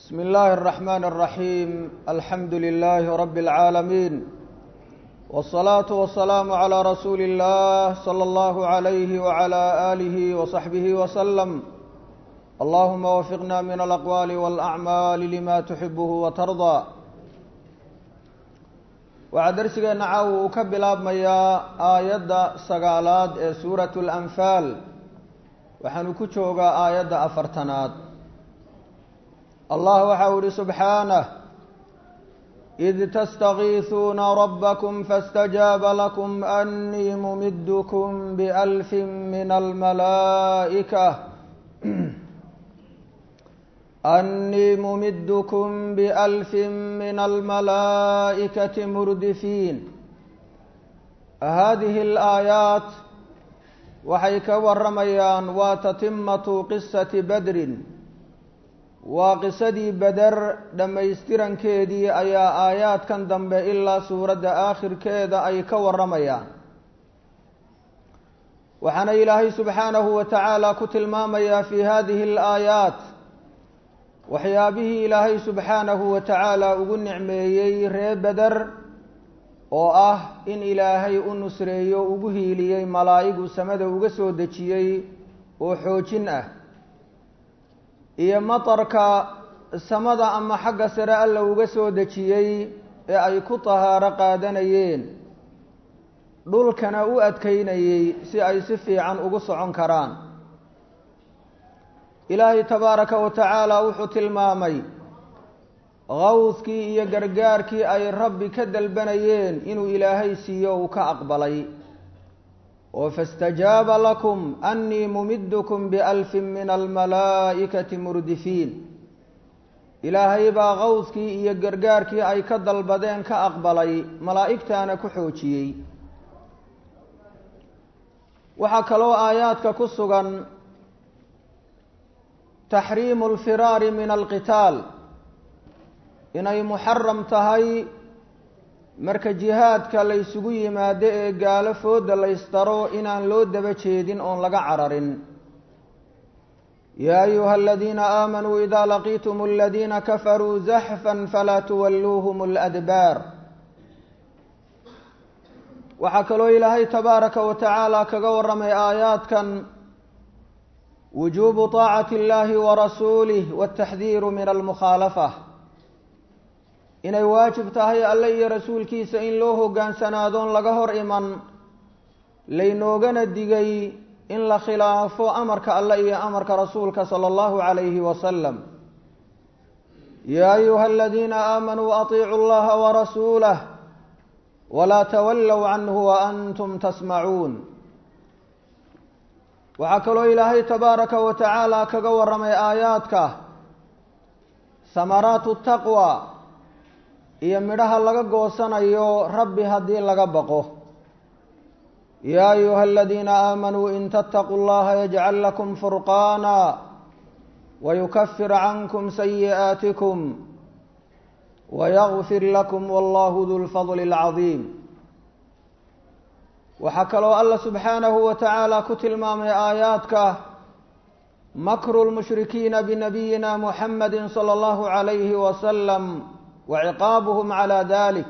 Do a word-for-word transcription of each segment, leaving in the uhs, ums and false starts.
بسم الله الرحمن الرحيم الحمد لله رب العالمين والصلاة والسلام على رسول الله صلى الله عليه وعلى آله وصحبه وسلم اللهم وفقنا من الأقوال والأعمال لما تحبه وترضى waxaa darsigeena caawa uu ka bilaabmayaa aayadda sagaalaad ee suuratu lanfaal waxaanu ku joogaa aayadda afartanaad allah waxa uu ihi subxaanah id tastagiisuuna rabbakum faاstajaaba lakum annii mumidkum bialfin min almalaa'ika أني ممدكم بألف من الملائكة مردفين هذه الآيات waxay ka waramayaan waa tatimatu qisati badrin waa qisadii beder dhammaystirankeedii ayaa aayaadkan dambe ilaa suuradda aakhirkeeda ay ka waramayaan waxaana ilaahay subxaanahu wa tacaala ku tilmaamayaa fi hadihi alaayaat waxyaabihii ilaahay subxaanahu wa tacaala ugu nicmeeyey ree beder oo ah in ilaahay u nusreeyo ugu hiiliyey malaa'igu samada uga soo dejiyey oo xoojin ah iyo matarka samada ama xagga sare alla uga soo dejiyey ee ay ku tahaaro qaadanayeen dhulkana u adkaynayey si ay si fiican ugu socon karaan ilaahay tabaaraka wa tacaala wuxuu tilmaamay qawskii iyo gargaarkii ay rabbi ka dalbanayeen inuu ilaahay siiyo uu ka aqbalay oo faاstajaaba lakum annii mumidkum bialfin min almalaa'ikati murdifiin ilaahay baa qawskii iyo gargaarkii ay ka dalbadeen ka aqbalay malaa'igtaana ku xoojiyey waxaa kaloo aayaadka ku sugan taxriimu alfiraari min alqitaal inay muxaram tahay marka jihaadka la ysugu yimaado ee gaalo fooda la ysdaro inaan loo daba jeedin oon laga cararin yaa ayuha aladiina aamanuu idaa laqiitum aladiina kafaruu zaxfan falaa tuwalluuhum aladbaar waxaa kaloo ilaahay tabaaraka wa tacaala kaga waramay aayaadkan wujuubu طaacati اllahi warasuulih wاtaxdiiru min almukhaalafa inay waajib tahay alle iyo rasuulkiisa in loo hogaansanaadon laga hor iman laynoogana digay in la khilaafo amarka alle iyo amarka rasuulka salى اllahu عalayhi wasalam yaa ayuha aladiina aamanuu aطiicuu اllaha warasuulah walaa tawallow canhu waantum tasmacuun waxaa kaloo ilaahay tabaaraka wa tacaala kaga waramay aayaadka samaraatu taqwa iyo midhaha laga goosanayo rabbi haddii laga baqo yaa ayuha aladiina aamanuu in tattaquu llaha yajcal lakum furqaana wayukafir cankum sayi'aatikum wayagfir lakum wallahu du lfadli اlcadiim waxaa kaloo alla subxaanahu wa tacaala ku tilmaamay aayaadka makru lmushrikiina binabiyina muxamadi salى اllahu عalayhi wasalam wa ciqaabuhum calaa dalik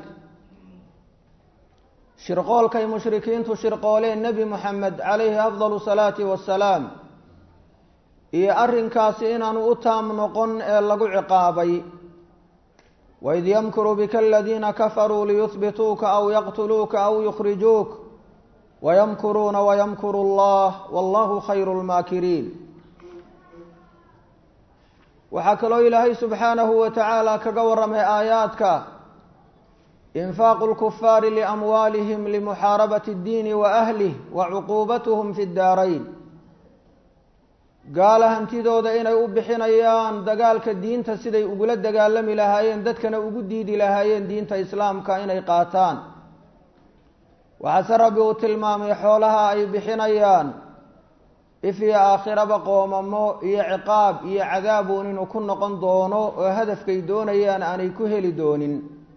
shirqoolkay mushrikiintu shirqooleen nebi moxamed calayhi afdal salaati wasalaam iyo arrinkaasi inaanu u taam noqon ee lagu ciqaabay waid yamkuru bika aladiina kafaruu liyuhbituuka aw yaqtuluuka aw yukhrijuuk wayamkuruuna wayamkuru allah wallahu khayru lmaakiriin waxaa kaloo ilaahay subxaanahu wa tacaala kaga waramay aayaadka infaaqu lkufaari liamwaalihim limuxaarabati اddiini wa ahlih wa cuquubatuhum fi ddaarayn gaala hantidooda inay u bixinayaan dagaalka diinta siday ugula dagaalami lahaayeen dadkana ugu diidi lahaayeen diinta islaamka inay qaataan waxaase rabbi uu tilmaamay xoolaha ay bixinayaan if iyo aakhiraba qoomamo iyo ciqaab iyo cadaabuun inuu ku noqon doono oo hadafkay doonayaan aanay ku heli doonin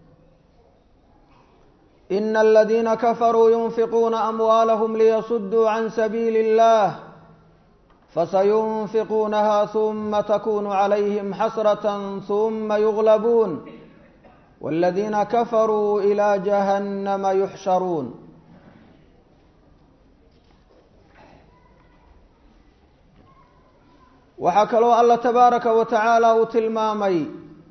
ina aladiina kafaruu yunfiquuna amwaalahum liyasudduu can sabiili اllah فسينفقونها ثم تكون عليهم حسرة ثم يغلبون والذين كفروا إلى جهنم يحشرون. waxaa kaloo alla tabaaraka wa tacaala uu tilmaamay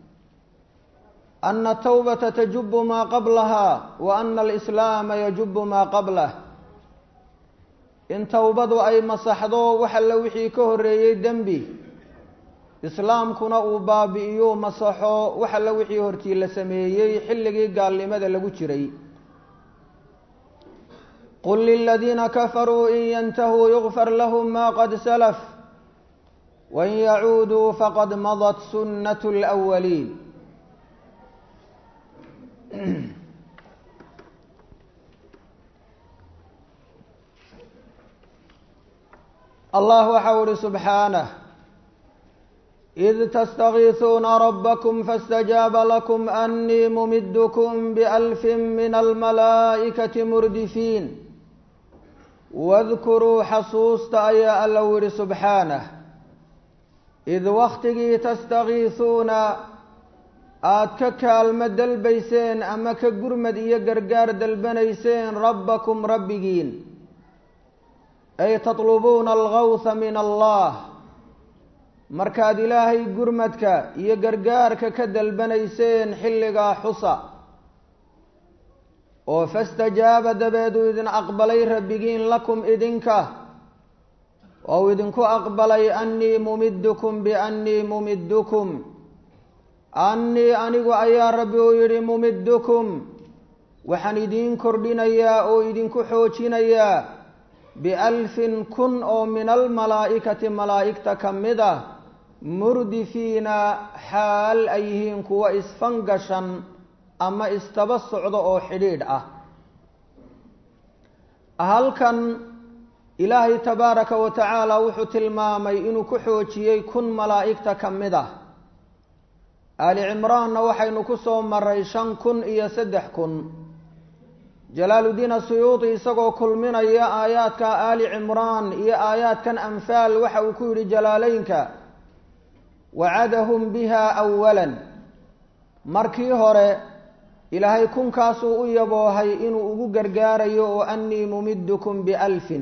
ana atawbata tajubu maa qablaha wa ana alislaama yajubu maa qablah, in towbadu ay masaxdo wax alla wixii ka horreeyey dembi, islaamkuna uu baabi'iyo masaxo wax alla wixii hortii la sameeyey xilligii gaalnimada lagu jiray. qul liladiina kafaruu in yantahuu yugfar lahum ma qad salaf wain yacuuduu faqad madat sunnatu lwaliin. allah waxau uhi subxaanah id tastagiisuuna rabbakum faاstajaaba lakum annii mumidkum bialfin min almalaa'ikati murdifiin. wadkuruu xasuusta ayaa alla u yihi subxaanah id wakhtigii tastagiisuuna aada ka kaalmo dalbayseen ama ka gurmad iyo gargaar dalbanayseen rabbakum rabbigiin, ay tatlubuuna algawha min allah, markaad ilaahay gurmadka iyo gargaarka ka dalbanayseen xilligaa xusa oo fastajaaba dabeeduu idin aqbalay rabbigiin lakum idinka, ou idinku aqbalay annii mumidkum biannii mumidkum, annii anigu ayaa rabbi uu yidhi mumidkum waxaan idiin kordhinayaa oo idinku xoojinayaa bialfin kun oo min almalaa'ikati malaa'igta ka mid ah, murdifiina xaal ay yihiin kuwa isfangashan ama istaba socdo oo xidhiidh ah. halkan ilaahay tabaaraka wa tacaala wuxuu tilmaamay inuu ku xoojiyey kun malaa'igta ka mid ah. aali cimraanna waxaynu ku soo maray shan kun iyo saddex kun. jalaaludiin asuyuudi isagoo kulminaya aayaadka aali cimraan iyo aayaadkan anfaal waxa uu ku yidhi jalaaleynka wacadahum biha awalan, markii hore ilaahay kunkaasuu u yaboohay inuu ugu gargaarayo oo annii mumidkum bialfin,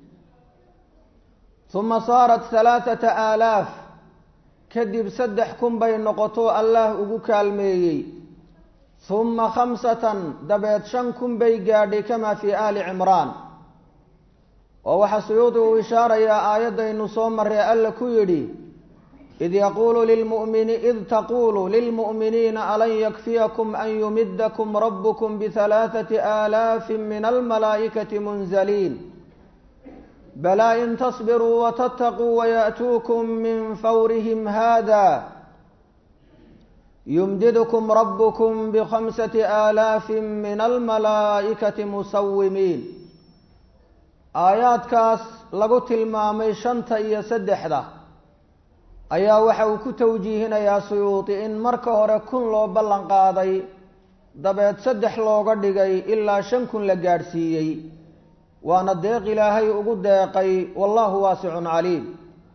uma saarat halaathata aalaaf, kadib saddex kun bay noqoto allah ugu kaalmeeyey, uma khamsatan dabeed shan kun bay gaadhay kamaa fii aali cimraan. oo waxaa suyuudi uu ishaarayaa aayaddaynu soo marray alla ku yidhi id yaquulu lilmu'mini id taquulu lilmu'miniina alan yakfiyakum an yumidakum rabbukum bihalaathati aalaafin min almalaa'ikati munzaliin balaa in tasbiruu watattaquu waya'tuukum min fawrihim haada yumdidkum rabbukum bikhamsati aalaafin min almalaa'ikati musawimiin. aayaadkaas lagu tilmaamay shanta iyo saddexda ayaa waxa uu ku tawjiihinayaa suyuudi in marka hore kun loo ballan qaaday, dabeed saddex looga dhigay ilaa shan kun la gaadhsiiyey. waana deeq ilaahay ugu deeqay, wallahu waasicun caliim.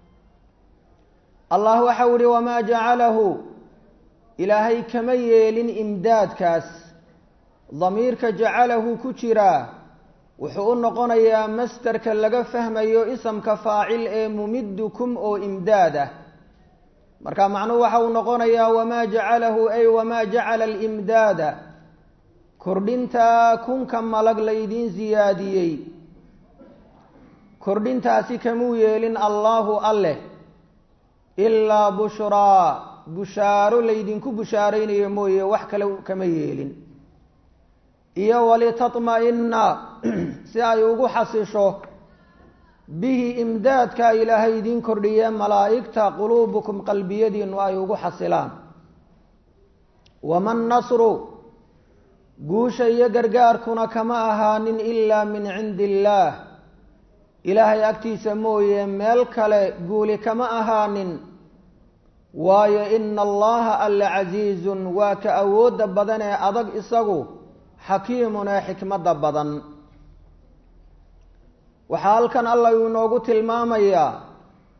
allah waxau ihi wamaa jacalahu, ilaahay kama yeelin imdaadkaas. damiirka jacalahu ku jiraa wuxuu u noqonayaa mastarka laga fahmayo isamka faacil ee mumidkum oo imdaad ah. marka macnuhu waxa uu noqonayaa wamaa jacalahu ay wamaa jacala alimdaada, kordhintaa kunka malag laydiin siyaadiyey, kordhintaasi kamuu yeelin allaahu alleh ilaa bushraa, bushaaro laydinku bushaaraynayo mooye wax kale kama yeelin, iyo walitatma'ina si ay ugu xasisho bihi imdaadka ilaahay idiin kordhiye malaa'igta quluubukum qalbiyadiinu ay ugu xasilaan. wama nasru, guusha iyo gargaarkuna kama ahaanin ilaa min cindi illaah, ilaahay agtiisa mooye meel kale guuli kama ahaanin. waayo ina allaha alla casiizun waa ka awoodda badan ee adag isagu, xakiimun ee xikmadda badan. waxaa halkan allah uu inoogu tilmaamayaa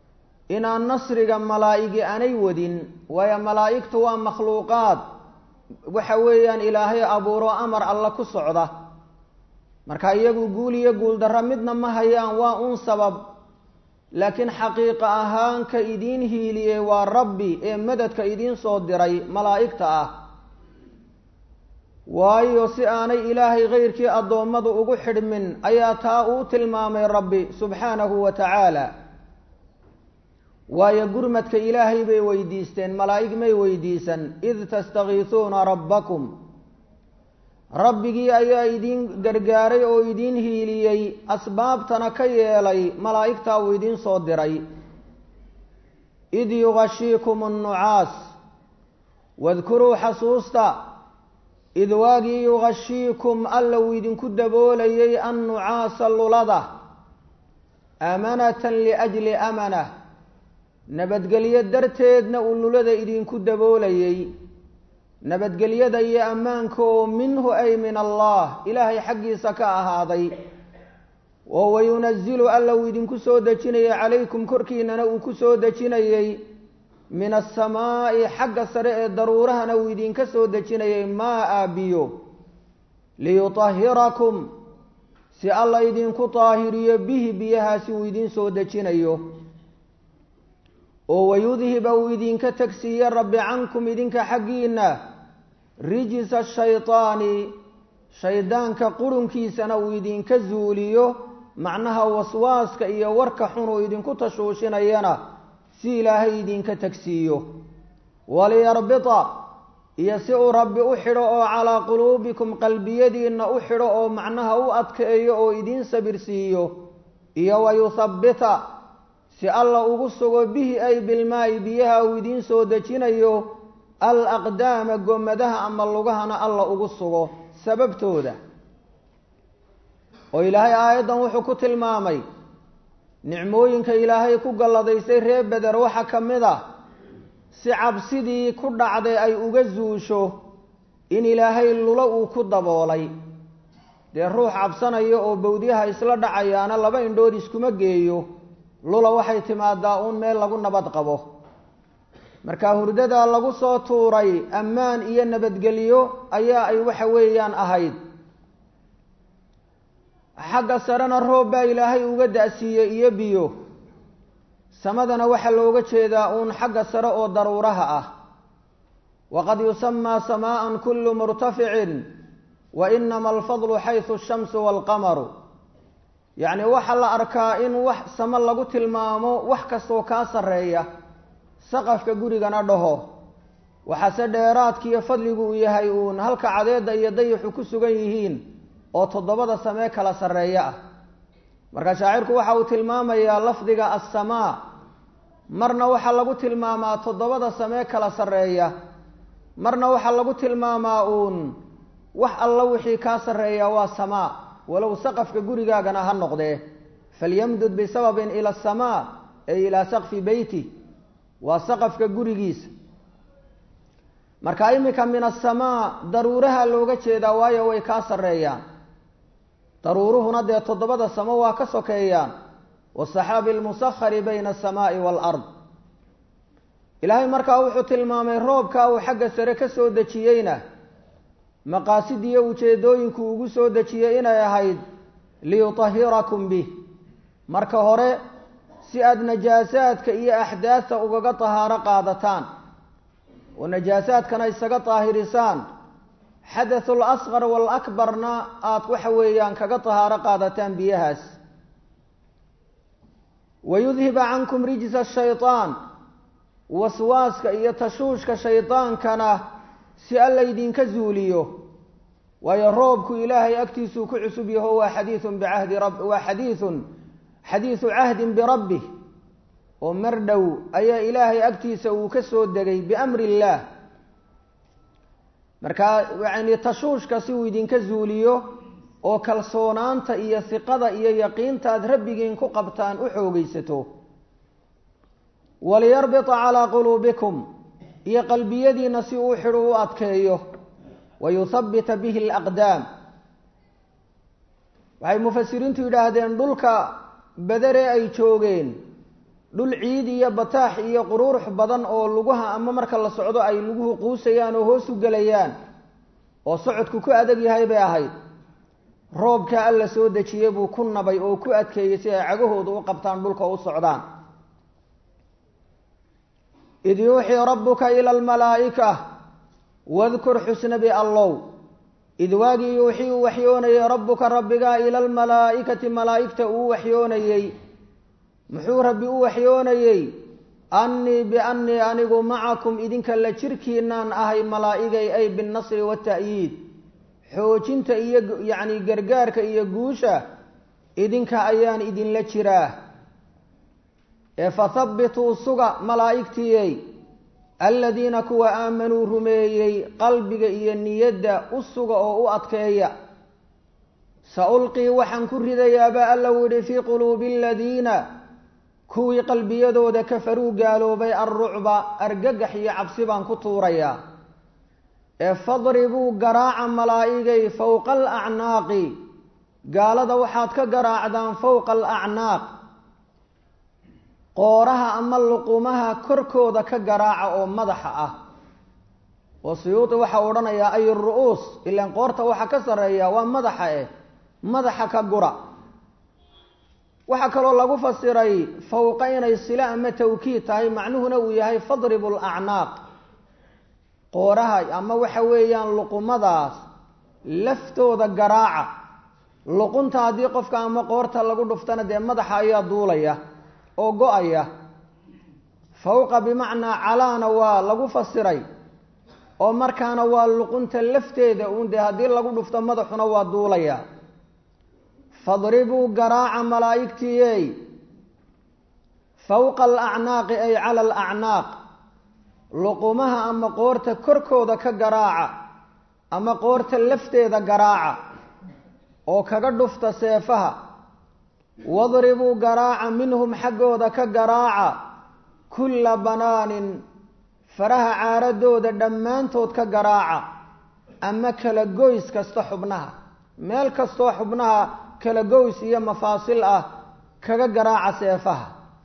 inaan nasriga malaa'igi aanay wadin, waayo malaa'igtu waa makhluuqaad waxa weeyaan ilaahay abuuro amar alla ku socda, marka iyagu guul iyo guul darro midna ma hayaan, waa un sabab. laakiin xaqiiqa ahaan ka idiin hiiliyey waa rabbi ee madadka idiin soo diray malaa'igta ah, waayo si aanay ilaahay kayrkii addoommadu ugu xidhmin ayaa taa uu tilmaamay rabbi subxaanahu wa tacaala. waayo gurmadka ilaahay bay weydiisteen, malaa'ig may weydiisan. id tastakiisuuna rabbakum, rabbigii ayaa idiin gargaaray oo idiin hiiliyey, asbaabtana ka yeelay malaa'igtaa uu idiin soo diray. id yugashiikum annucaas, wadkuruu xasuusta id waagii yugashiikum alla uu idinku daboolayay annucaasa lulada, amanatan liajli amana, nabadgelyo darteedna uu lulada idinku daboolayay. nabadgelyada iyo ammaanka oo minhu ay min allah, ilaahay xaggiisa ka ahaaday. oo wayunazilu alla uu idinku soo dejinayay calaykum korkiinana uu ku soo dejinayey min asamaa'i xagga sare ee daruurahana uu idinka soo dejinayay maa aabiyo, liyutahhirakum si alla idinku taahiriyo bihi biyahaasi uu idiin soo dejinayo. oo wayudhiba uu idinka tagsiiye rabbi cankum idinka xaggiinna rijsa shaytaani, shaydaanka qurunkiisana uu idinka zuuliyo, macnaha waswaaska iyo warka xun uu idinku tashuushinayana si ilaahay idinka tagsiiyo. waliyarbita, iyo si uu rabbi u xidho oo calaa quluubikum qalbiyadiinna u xidho oo macnaha u adkeeyo oo idiin sabirsiiyo. iyo wayuthabbita, si alla ugu sugo bihi ay bilmaa'i biyaha uu idiin soo dejinayo al aqdaama gomadaha ama lugahana alla ugu sugo sababtooda. oo ilaahay aayaddan wuxuu ku tilmaamay nicmooyinka ilaahay ku galladaysay reer beder waxaa ka mid ah si cabsidii ku dhacday ay uga zuusho in ilaahay lulo uu ku daboolay. dee ruux cabsanaya oo bawdyaha isla dhacayaana laba indhood iskuma geeyo, lula waxay timaadaa uun meel lagu nabad qabo. marka hurdadaa lagu soo tuuray ammaan iyo nabadgelyo ayaa ay waxa weeyaan ahayd. xagga sarena roob baa ilaahay uga da'siiyey iyo biyo, samadana waxaa looga jeedaa uun xagga sare oo daruuraha ah. waqad yusamaa samaa'an kullu murtaficin wa inama alfadlu xaysu ashamsu waalqamaru, yacni waxaa la arkaa in wax samo lagu tilmaamo wax kastoo kaa sarreeya, saqafka gurigana dhaho. waxaase dheeraadkiiyo fadligu uu yahay uun halka cadeedda iyo dayixu ku sugan yihiin oo toddobada samee kala sarreeya ah. marka shaacirku waxa uu tilmaamayaa lafdiga assamaa, marna waxaa lagu tilmaamaa toddobada samee kala sarreeya, marna waxaa lagu tilmaamaa uun wax alla wixii kaa sarreeya waa samaa, walow saqafka gurigaagana ha noqdee. falyamdud bisababin ila asamaa ay ilaa saqfi beyti, waa saqafka gurigiisa. marka iminka min asamaa daruuraha looga jeedaa, waayo way kaa sarreeyaan. daruuruhuna dee toddobada samo waa ka sokeeyaan. wasaxaabi almusakhari bayna asamaa'i waalard. ilaahay markaa wuxuu tilmaamay roobka uu xagga sare ka soo dejiyeyna maqaasidiyo ujeedooyinku ugu soo dejiyey inay ahayd liyutahhirakum bih. marka hore si aada najaasaadka iyo axdaadta ugaga tahaaro qaadataan oo najaasaadkana isaga daahirisaan, xadathul asqar wal akbarna aad waxa weeyaan kaga tahaaro qaadataan biyahaas. wayudhiba cankum rijsa shaytaan, waswaaska iyo tashuushka shaydaankana si alla idinka zuuliyo, waayo roobku ilaahay agtiisuu ku cusub yaho waa xadiiun bicahdi rab waa xadiiun xadiisu cahdin birabbih, oo mar dhow ayaa ilaahay agtiisa uu ka soo degay biamri illaah. marka yacni tashuushka si uu idinka zuuliyo oo kalsoonaanta iyo hiqada iyo yaqiinta aad rabbigiin ku qabtaan u xoogaysato. waliyarbita calaa quluubikum, iyo qalbiyadiina si uu xidhu u adkeeyo. wayuthabbita bihi alaqdaam, waxay mufasiriintu yidhaahdeen dhulka badere ay joogeen dhul ciid iyo bataax iyo qururux badan oo lugaha ama marka la socdo ay luguhu quusayaan oo hoos u galayaan oo socodku ku adag yahay bay ahayd roobka alla soo dejiyay buu ku nabay oo ku adkeeyay si ay cagahooda u qabtaan dhulka u socdaan id yuuxii rabbuka ila almalaa'ika wadkur xusna biallow id waagii yuuxii uu waxyoonayay rabbuka rabbigaa ila almalaa'ikati malaa'igta uu waxyoonayey muxuu rabbi u waxyoonayey annii biannii anigu macakum idinka la jirkiinaan ahay malaa'igay ay binnasri waata'yiid xoojinta iyo yacni gargaarka iyo guusha idinka ayaan idinla jiraa ee fathabbituu suga malaa'igtiiyey aladiina kuwa aamanuu rumeeyey qalbiga iyo niyadda u suga oo u adkeeya sa ulqii waxaan ku ridayaaba alla yidhi fii quluubi aladiina kuwii qalbiyadooda kafaruu gaaloobay alrucba argagax iyo cabsi baan ku tuurayaa ee fadribuu garaaca malaa'igay fowqa alacnaaqi gaalada waxaad ka garaacdaan fowqa alacnaaq qooraha ama luqumaha korkooda ka garaaca oo madaxa ah oo suyuudi waxaa odhanayaa ay ru-uus ilaan qoorta waxa ka sarreeya waa madaxa eh madaxa ka gura waxaa kaloo lagu fasiray fowqa inay sila ama tawkiid tahay macnuhuna uu yahay fadribu lacnaaq qooraha ama waxa weeyaan luqumadaas laftooda garaaca luqunta haddii qofka ama qoorta lagu dhuftana dee madaxa ayaa duulaya oo go-aya fowqa bimacnaa calaana waa lagu fasiray oo markaana waa luqunta lafteeda uun dee haddii lagu dhufto madaxuna waa duulaya fadribuu garaaca malaa'igtiiyey fowqa alacnaaqi ay cala alacnaaq luqumaha ama qoorta korkooda ka garaaca ama qoorta lafteeda garaaca oo kaga dhufta seefaha wadribuu garaaca minhum xaggooda ka garaaca kulla banaanin faraha caaradooda dhammaantood ka garaaca ama kala goys kasta xubnaha meel kastoo xubnaha kala goys iyo mafaasil ah kaga garaaca seefaha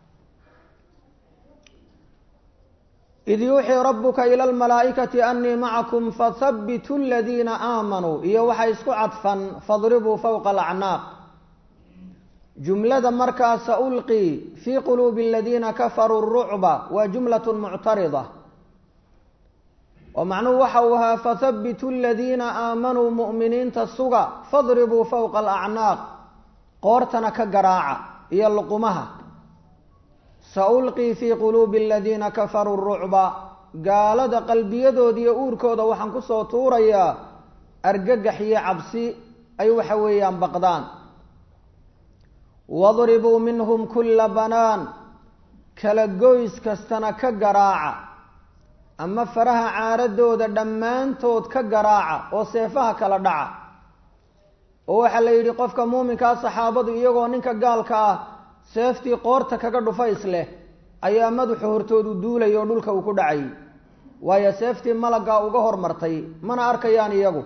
id yuuxii rabbuka ila almalaa'ikati annii macakum fathabbituu aladiina aamanuu iyo waxay isku cadfan fadribuu fowqa alacnaaq jumlada markaa sa ulqii fii quluubi aladiina kafaruu rucba waa jumlatun muctarida oo macnuhu waxa uu ahaa fathabbituu aladiina aamanuu mu'miniinta suga fadribuu fowqa alacnaaq qoortana ka garaaca iyo luqumaha sa ulqii fii quluubi aladiina kafaruu rucba gaalada qalbiyadooda iyo uurkooda waxaan kusoo tuurayaa argagax iyo cabsi ay waxa weeyaan baqdaan wadribuu minhum kulla banaan kala goys kastana ka garaaca ama faraha caaradooda dhammaantood ka garaaca oo seefaha kala dhaca oo waxaa la yidhi qofka muuminkaa saxaabadu iyagoo ninka gaalka ah seeftii qoorta kaga dhufays leh ayaa madaxu hortoodu duulay oo dhulka uu ku dhacay waayo seeftii malaggaa uga hormartay mana arkayaan iyagu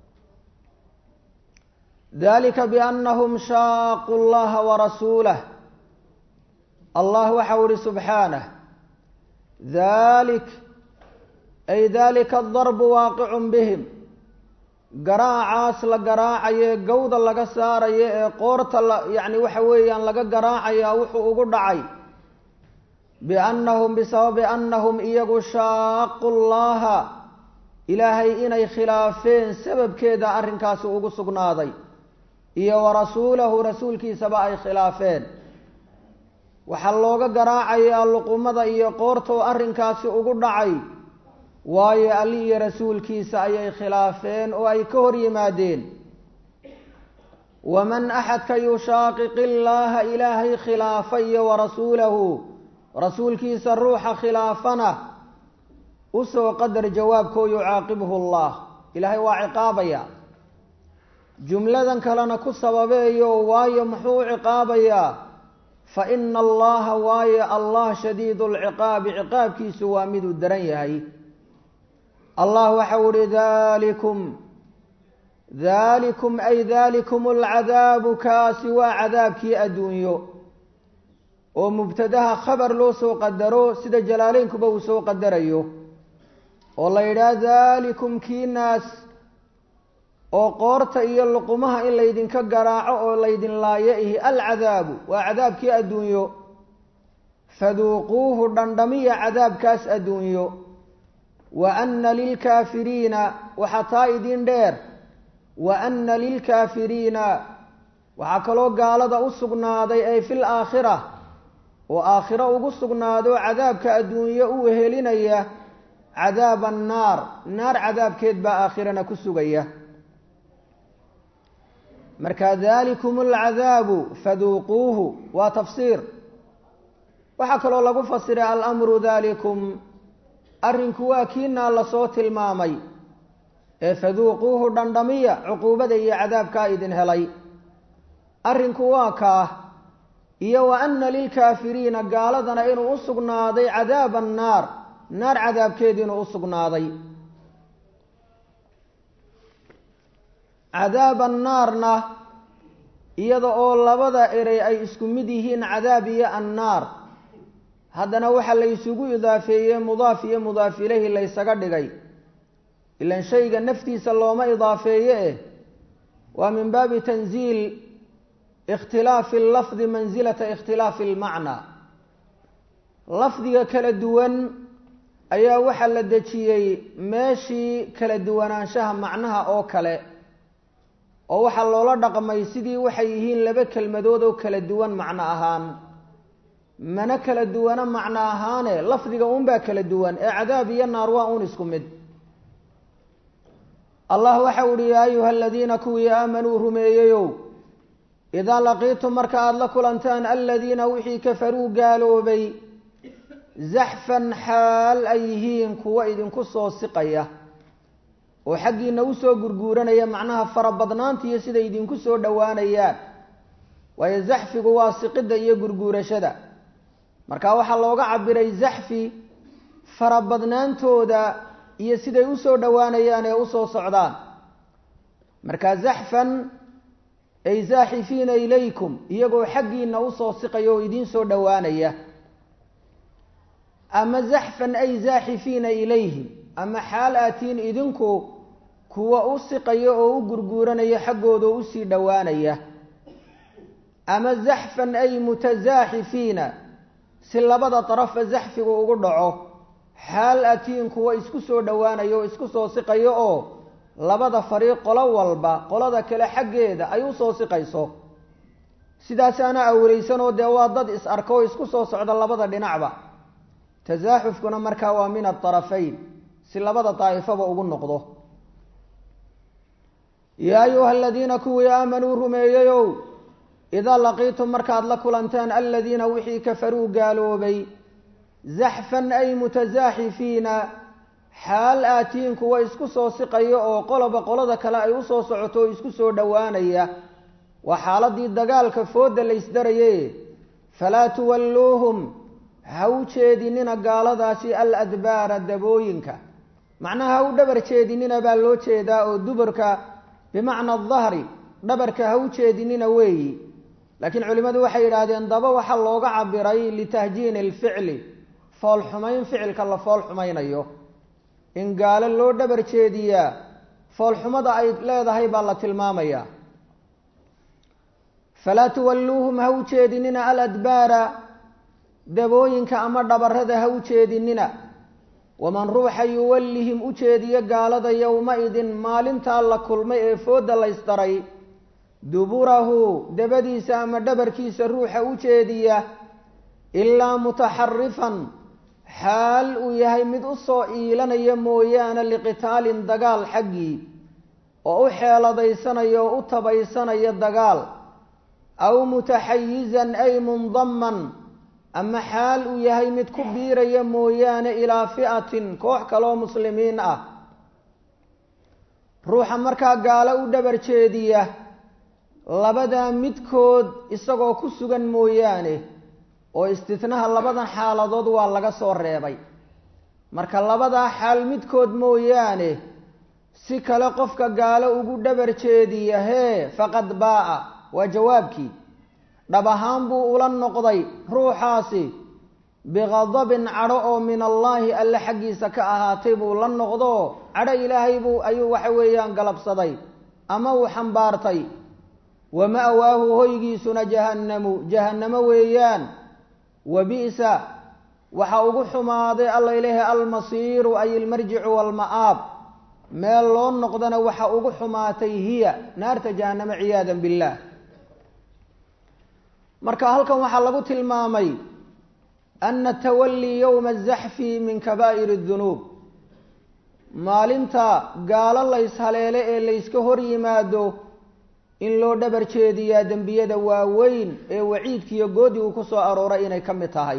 dalika biannahum shaaquu llaha warasuulah allah waxa u ihi subxaanah dalik ay dalika adarbu waaqicun bihim garaacaas la garaacaye gawda laga saarayo ee qoorta la yacni waxa weeyaan laga garaacayaa wuxuu ugu dhacay biannahum bisababi annahum iyagu shaaqu llaha ilaahay inay khilaafeen sababkeeda arrinkaasi ugu sugnaaday iyo warasuulahu rasuulkiisaba ay khilaafeen waxaa looga garaacayaa luqumada iyo qoortoo arrinkaasi ugu dhacay waayo ali iyo rasuulkiisa ayay khilaafeen oo ay ka hor yimaadeen waman axadka yushaaqiqi llaaha ilaahay khilaafa iyo warasuulahu rasuulkiisa ruuxa khilaafana usoo qadar jawaabkoo yucaaqibhu allah ilaahay waa ciqaabaya jumladan kalena ku sababeeyo waayo muxuu u ciqaabayaa fa ina allaha waayo allah shadiidu lciqaabi ciqaabkiisu waa miduu daran yahay allah waxa u ihi dalikum dalikum ay dalikum alcadaabu kaasi waa cadaabkii adduunyo oo mubtadaha khabar loo soo qadaro sida jalaaleynkuba uu soo qadarayo oo la yidhaah daalikum kiinaas oo qoorta iyo luqumaha in laydinka garaaco oo laydin laayo ihi alcadaabu waa cadaabkii adduunyo faduuquuhu dhandhamiya cadaabkaas adduunyo wa anna lilkaafiriina waxaa taa idin dheer wa anna lilkaafiriina waxaa kaloo gaalada u sugnaaday ay fil aakhira oo aakhiro ugu sugnaado cadaabka adduunyo u wehelinaya cadaaba annaar naar cadaabkeed baa aakhirana ku sugaya marka daalikum alcadaabu faduuquuhu waa tafsiir waxaa kaloo lagu fasiray alamru daalikum arrinku waa kiinaa lasoo tilmaamay ee faduuquuhu dhandhamiya cuquubada iyo cadaabkaa idin helay arrinku waa kaa iyo wa anna lilkaafiriina gaaladana inuu u sugnaaday cadaaba annaar naar cadaabkeed inuu u sugnaaday cadaaba annaarna iyada oo labada erey ay isku mid yihiin cadaab iyo annaar haddana waxaa la isugu idaafeeyey mudaaf iyo mudaaf ilayhi laysaga dhigay ilan shayga naftiisa looma idaafeeye eh waa min baabi tanziil ikhtilaafi allafdi mansilata ikhtilaafi almacnaa lafdiga kala duwan ayaa waxaa la dejiyey meeshii kala duwanaanshaha macnaha oo kale oo waxaa loola dhaqmay sidii waxay yihiin laba kelmadood oo kala duwan macno ahaan mana kala duwana macno ahaane lafdiga uunbaa kala duwan ee cadaab iyo naar waa uun isku mid allah waxa uhi yaa ayuha aladiina kuwii aamanuu rumeeyeyow idaa laqiitum marka aada la kulantaan aladiina wixii kafaruu gaaloobay zaxfan xaal ay yihiin kuwa idinku soo siqaya oo xaggiina usoo gurguuranaya macnaha farabadnaanta iyo siday idinku soo dhowaanayaan waayo zaxfigu waa siqidda iyo gurguurashada marka waxaa looga cabiray zaxfi farabadnaantooda iyo siday usoo dhowaanayaan ee usoo socdaan marka zaxfan ay zaaxifiina ilaykum iyagoo xaggiina usoo siqaya oo idiin soo dhowaanaya ama zaxfan ay zaaxifiina ilayhim ama xaal aatiin idinku kuwa u siqaya oo u gurguuranaya xaggooda oo usii dhowaanaya ama zaxfan ay mutasaaxifiina si labada darafa zaxfigu ugu dhaco xaal aatiin kuwa isku soo dhowaanaya oo isku soo siqaya oo labada fariiq qolo walba qolada kale xaggeeda ay usoo siqayso sidaasaana awreysanoo dee waa dad is arka oo isku soo socda labada dhinacba tasaaxufkuna markaa waa min aطarafayn si labada daa'ifaba ugu noqdo yaa ayuha aladiina kuwii aamanuu rumeeyeyow idaa laqiitum markaad la kulantaan aladiina wixii kafaruu gaaloobay zaxfan ay mutasaaxifiina xaal aatiin kuwa isku soo siqayo oo qoloba qolada kale ay usoo socoto oo isku soo dhowaanaya waa xaaladii dagaalka fooda laysdaraye falaa tuwalluuhum ha u jeedinina gaaladaasi aladbaara dabooyinka macnaha ha u dhabar jeedinina baa loo jeedaa oo duburka bimacna adahri dhabarka ha u jeedinina weeyi laakiin culimmadu waxay yidhaahdeen daba waxaa looga cabiray litahjiini alficli foolxumayn ficilka la fool xumaynayo in gaalo loo dhabar jeediyaa foolxumada ay leedahay baa la tilmaamayaa falaa tuwalluuhum ha u jeedinina aladbaara dabooyinka ama dhabarada ha u jeedinina waman ruuxa yuwallihim u jeediya gaalada yowma-idin maalintaa la kulmay ee fooda laysdaray duburahu dabadiisa ama dhabarkiisa ruuxa u jeediya ilaa mutaxarifan xaal uu yahay mid usoo iilanaya mooyaane liqitaalin dagaal xaggii oo u xeeladaysanaya oo u tabaysanaya dagaal aw mutaxayizan ay mundaman ama xaal uu yahay mid ku biiraya mooyaane ilaa fi'atin koox kaloo muslimiin ah ruuxa markaa gaalo u dhabar jeediya labadaa midkood isagoo ku sugan mooyaane oo istitnaha labadan xaaladood waa laga soo reebay marka labadaa xaal midkood mooyaane si kale qofka gaalo ugu dhabar jeediya hee faqad baa'a waa jawaabkii dhabahaan buu ula noqday ruuxaasi bighadabin cadho oo min allaahi alle xaggiisa ka ahaatay buu la noqdo cadho ilaahay buu ayuu waxa weeyaan galabsaday ama uu xambaartay wa ma'waahu hoygiisuna jahannamu jahannamo weeyaan wa bi'sa waxa ugu xumaaday alla ilaahi almasiiru ay almarjicu waalma'aab meel loo noqdana waxa ugu xumaatay hiya naarta jahannamo ciyaadan billaah marka halkan waxaa lagu tilmaamay ana tawallii yowma azaxfi min kabaa'iri dunuub maalinta gaalo layshaleele ee layska hor yimaado in loo dhabar jeediyaa dembiyada waaweyn ee waciidkiiyo goodigu ku soo arooray inay ka mid tahay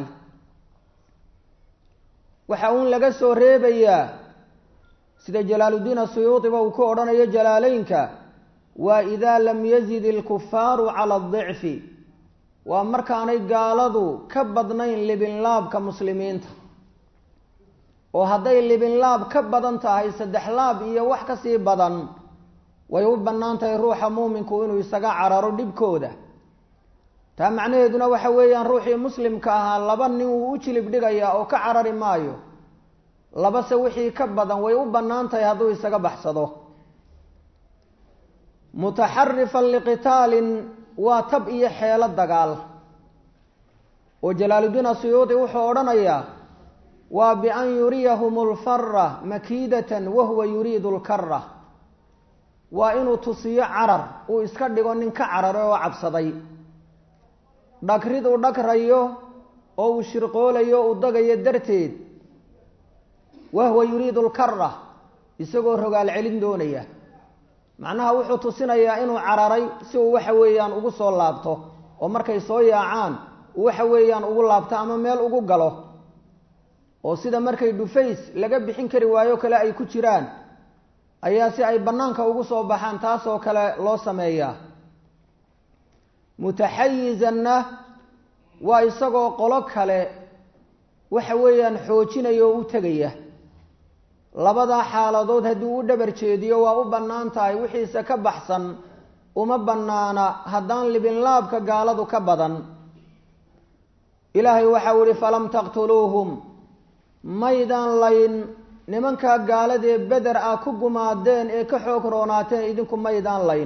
waxa uun laga soo reebayaa sida jalaaluddiin asuyuudiba uu ku odhanayo jalaaleynka waa idaa lam yazid ilkufaaru cala adicfi waa markaanay gaaladu ka badnayn libinlaabka muslimiinta oo hadday libinlaab ka badan tahay saddex laab iyo wax ka sii badan way u bannaan tahay ruuxa muuminku inuu isaga cararo dhibkooda taa macnaheeduna waxa weeyaan ruuxii muslimka ahaa laba nin wuu u jilib dhigayaa oo ka carari maayo labase wixii ka badan way u bannaan tahay hadduu isaga baxsado mutaxarifan liqitaalin waa tab iyo xeelo dagaal oo jalaaluddiin asuyuudi wuxuu odhanayaa waa bian yuriyahum alfara makiidatan wahuwa yuriidu lkara waa inuu tusiyo carar uu iska dhigo nin ka cararay oo cabsaday dhagrid uu dhagrayo oo uu shirqoolayo uu dagayo darteed wahuwa yuriidu lkara isagoo rogaal celin doonaya macnaha wuxuu tusinayaa inuu cararay si uu waxa weeyaan ugu soo laabto oo markay soo yaacaan uu waxa weeyaan ugu laabto ama meel ugu galo oo sida markay dhufays laga bixin kari waayo kale ay ku jiraan ayaa si ay bannaanka ugu soo baxaan taasoo kale loo sameeyaa mutaxayizanna waa isagoo qolo kale waxa weeyaan xoojinaya oo u tegaya labadaa xaaladood haddii u dhabar jeediyo waa u bannaan tahay wixiise ka baxsan uma bannaana haddaan libinlaabka gaaladu ka badan ilaahay waxau ihi falam taqtuluuhum maydaan layn nimankaa gaaladee beder ah ku gumaadeen ee ka xoog roonaateen idinku maydaan layn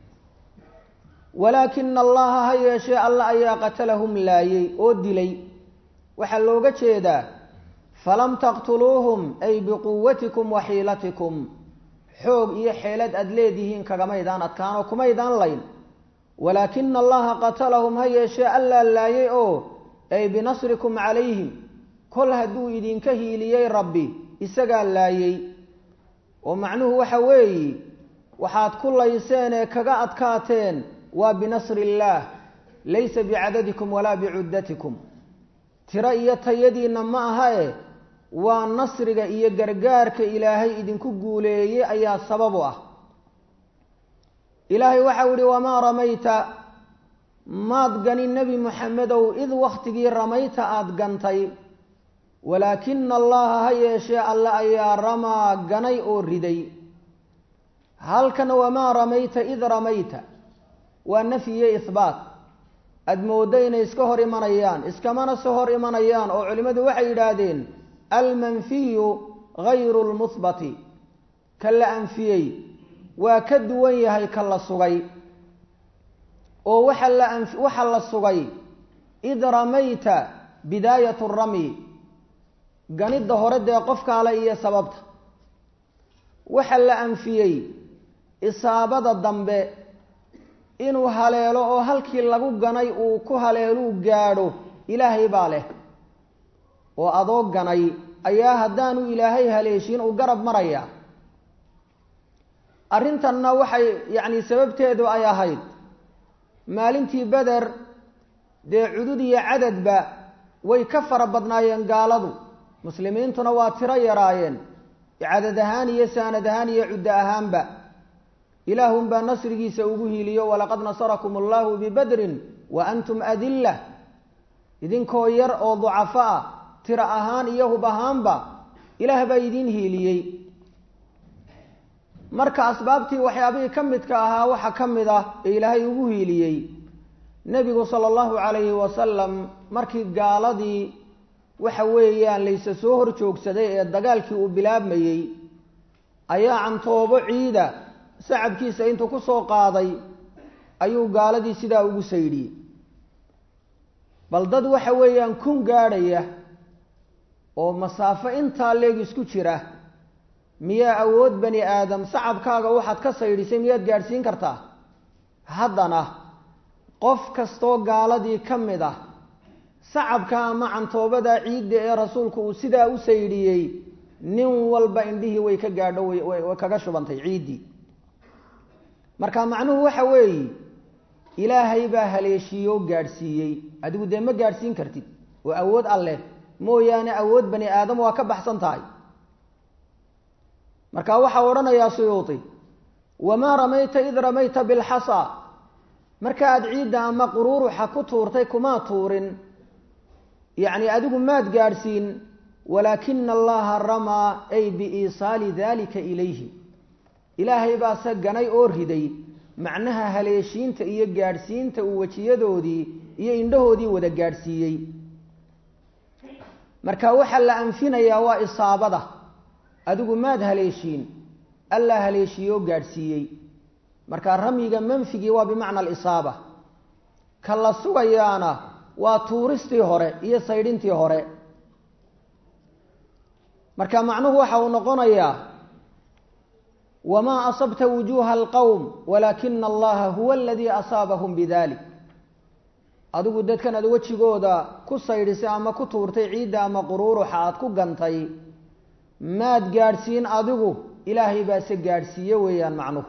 walaakina allaha ha yeeshee alla ayaa qatalahum laayay oo dilay waxaa looga jeedaa falam taqtuluuhum ay biquwatikum wa xiilatikum xoog iyo xeelad aada leedihiin kagamaydaan adkaan oo kumaydaan layn walaakina allaha qatalahum ha yeeshee allaa laayay oo ay binasrikum calayhim kol hadduu idinka hiiliyey rabbi isagaa laayay oo macnuhu waxa weeyi waxaad ku layseen ee kaga adkaateen waa binasri illaah laysa bicadadikum walaa bicuddatikum tiro iyo tayadiinna ma aha e waa nasriga iyo gargaarka ilaahay idinku guuleeyey ayaa sabab u ah ilaahay waxau ihi wamaa ramayta maad ganin nebi moxamedow id wakhtigii ramayta aada gantay walaakina allaha ha yeeshee alle ayaa ramaa ganay oo riday halkan wamaa ramayta id ramayta waa nafyiyo ihbaat aada mooddo inay iska hor imanayaan iskamana soo hor imanayaan oo culimmadu waxay yidhaahdeen almanfiyu gayru lmuhbati ka la anfiyey waa ka duwan yahay ka la sugay oo waxa la waxa la sugay id ramayta bidaayat ramyi ganidda hore dee qofkaale iyo sababta waxa la anfiyey isaabada dambe inuu haleelo oo halkii lagu ganay uu ku haleeluu gaadho ilaahay baa leh oo adoo ganay ayaa haddaanu ilaahay haleeshin uu garab maraya arrintanna waxay yacni sababteedu ay ahayd maalintii beder dee cudud iyo cadadba way ka fara badnaayeen gaaladu muslimiintuna waa tiro yaraayeen cadad ahaan iyo saanad ahaan iyo cuddo ahaanba ilaahun baa nasrigiisa ugu hiiliyo walaqad nasarakum allahu bibadrin wa antum adilla idinkoo yar oo ducafo ah tiro ahaan iyo hub ahaanba ilaah baa idiin hiiliyey marka asbaabtii waxyaabihii ka midka ahaa waxaa ka mid ah ee ilaahay ugu hiiliyey nebigu sala allahu calayhi wasalam markii gaaladii waxa weeyaan laysa soo hor joogsaday ee dagaalkii uu bilaabmayey ayaa cantoobo ciida sacabkiisa intuu ku soo qaaday ayuu gaaladii sidaa ugu saydhiyey. bal dad waxa weeyaan kun gaadhaya oo masaafo intaa leeg isku jira miyaa awood bani aadam sacabkaaga waxaad ka saydhisay miyaad gaadhsiin kartaa? haddana qof kastoo gaaladii ka mid ah sacabka ama cantoobada ciidda ee rasuulku uu sidaa u saydhiyey nin walba indhihii way ka gaadho way kaga shubantay ciiddii. marka macnuhu waxa weeye ilaahay baa haleeshiiyoo gaadhsiiyey, adigu dee ma gaadhsiin kartid, waa awood alleh mooyaane awood bani aadam waa ka baxsan tahay. marka waxaa odhanayaa Suyuuti wamaa ramayta id ramayta bilxasa, marka aad ciidda ama quruuruxa ku tuurtay kumaa tuurin, yacni adigu maad gaadhsiin, walaakina allaha ramaa ay biiisaali dalika ilayhi, ilaahay baa se ganay oo riday macnaha haleeshiinta iyo gaadhsiinta uu wejiyadoodii iyo indhahoodii wada gaadhsiiyey. marka waxaa la anfinayaa waa isaabada, adigu maad haleeshiin, alla haleeshiiyoo gaadhsiiyey. marka ramyiga manfigii waa bimacna alisaaba, ka la sugayaana waa tuuristii hore iyo saydhintii hore. marka macnuhu waxa uu noqonayaa wamaa asabta wujuuha alqowm walaakina allaha huwa aladii asaabahum bidalik, adigu dadkan aad wejigooda ku saydhisay ama ku tuurtay ciidda ama quruuruxa aad ku gantay maad gaadhsiin, adigu ilaahay baa se gaadhsiiye weeyaan macnuhu.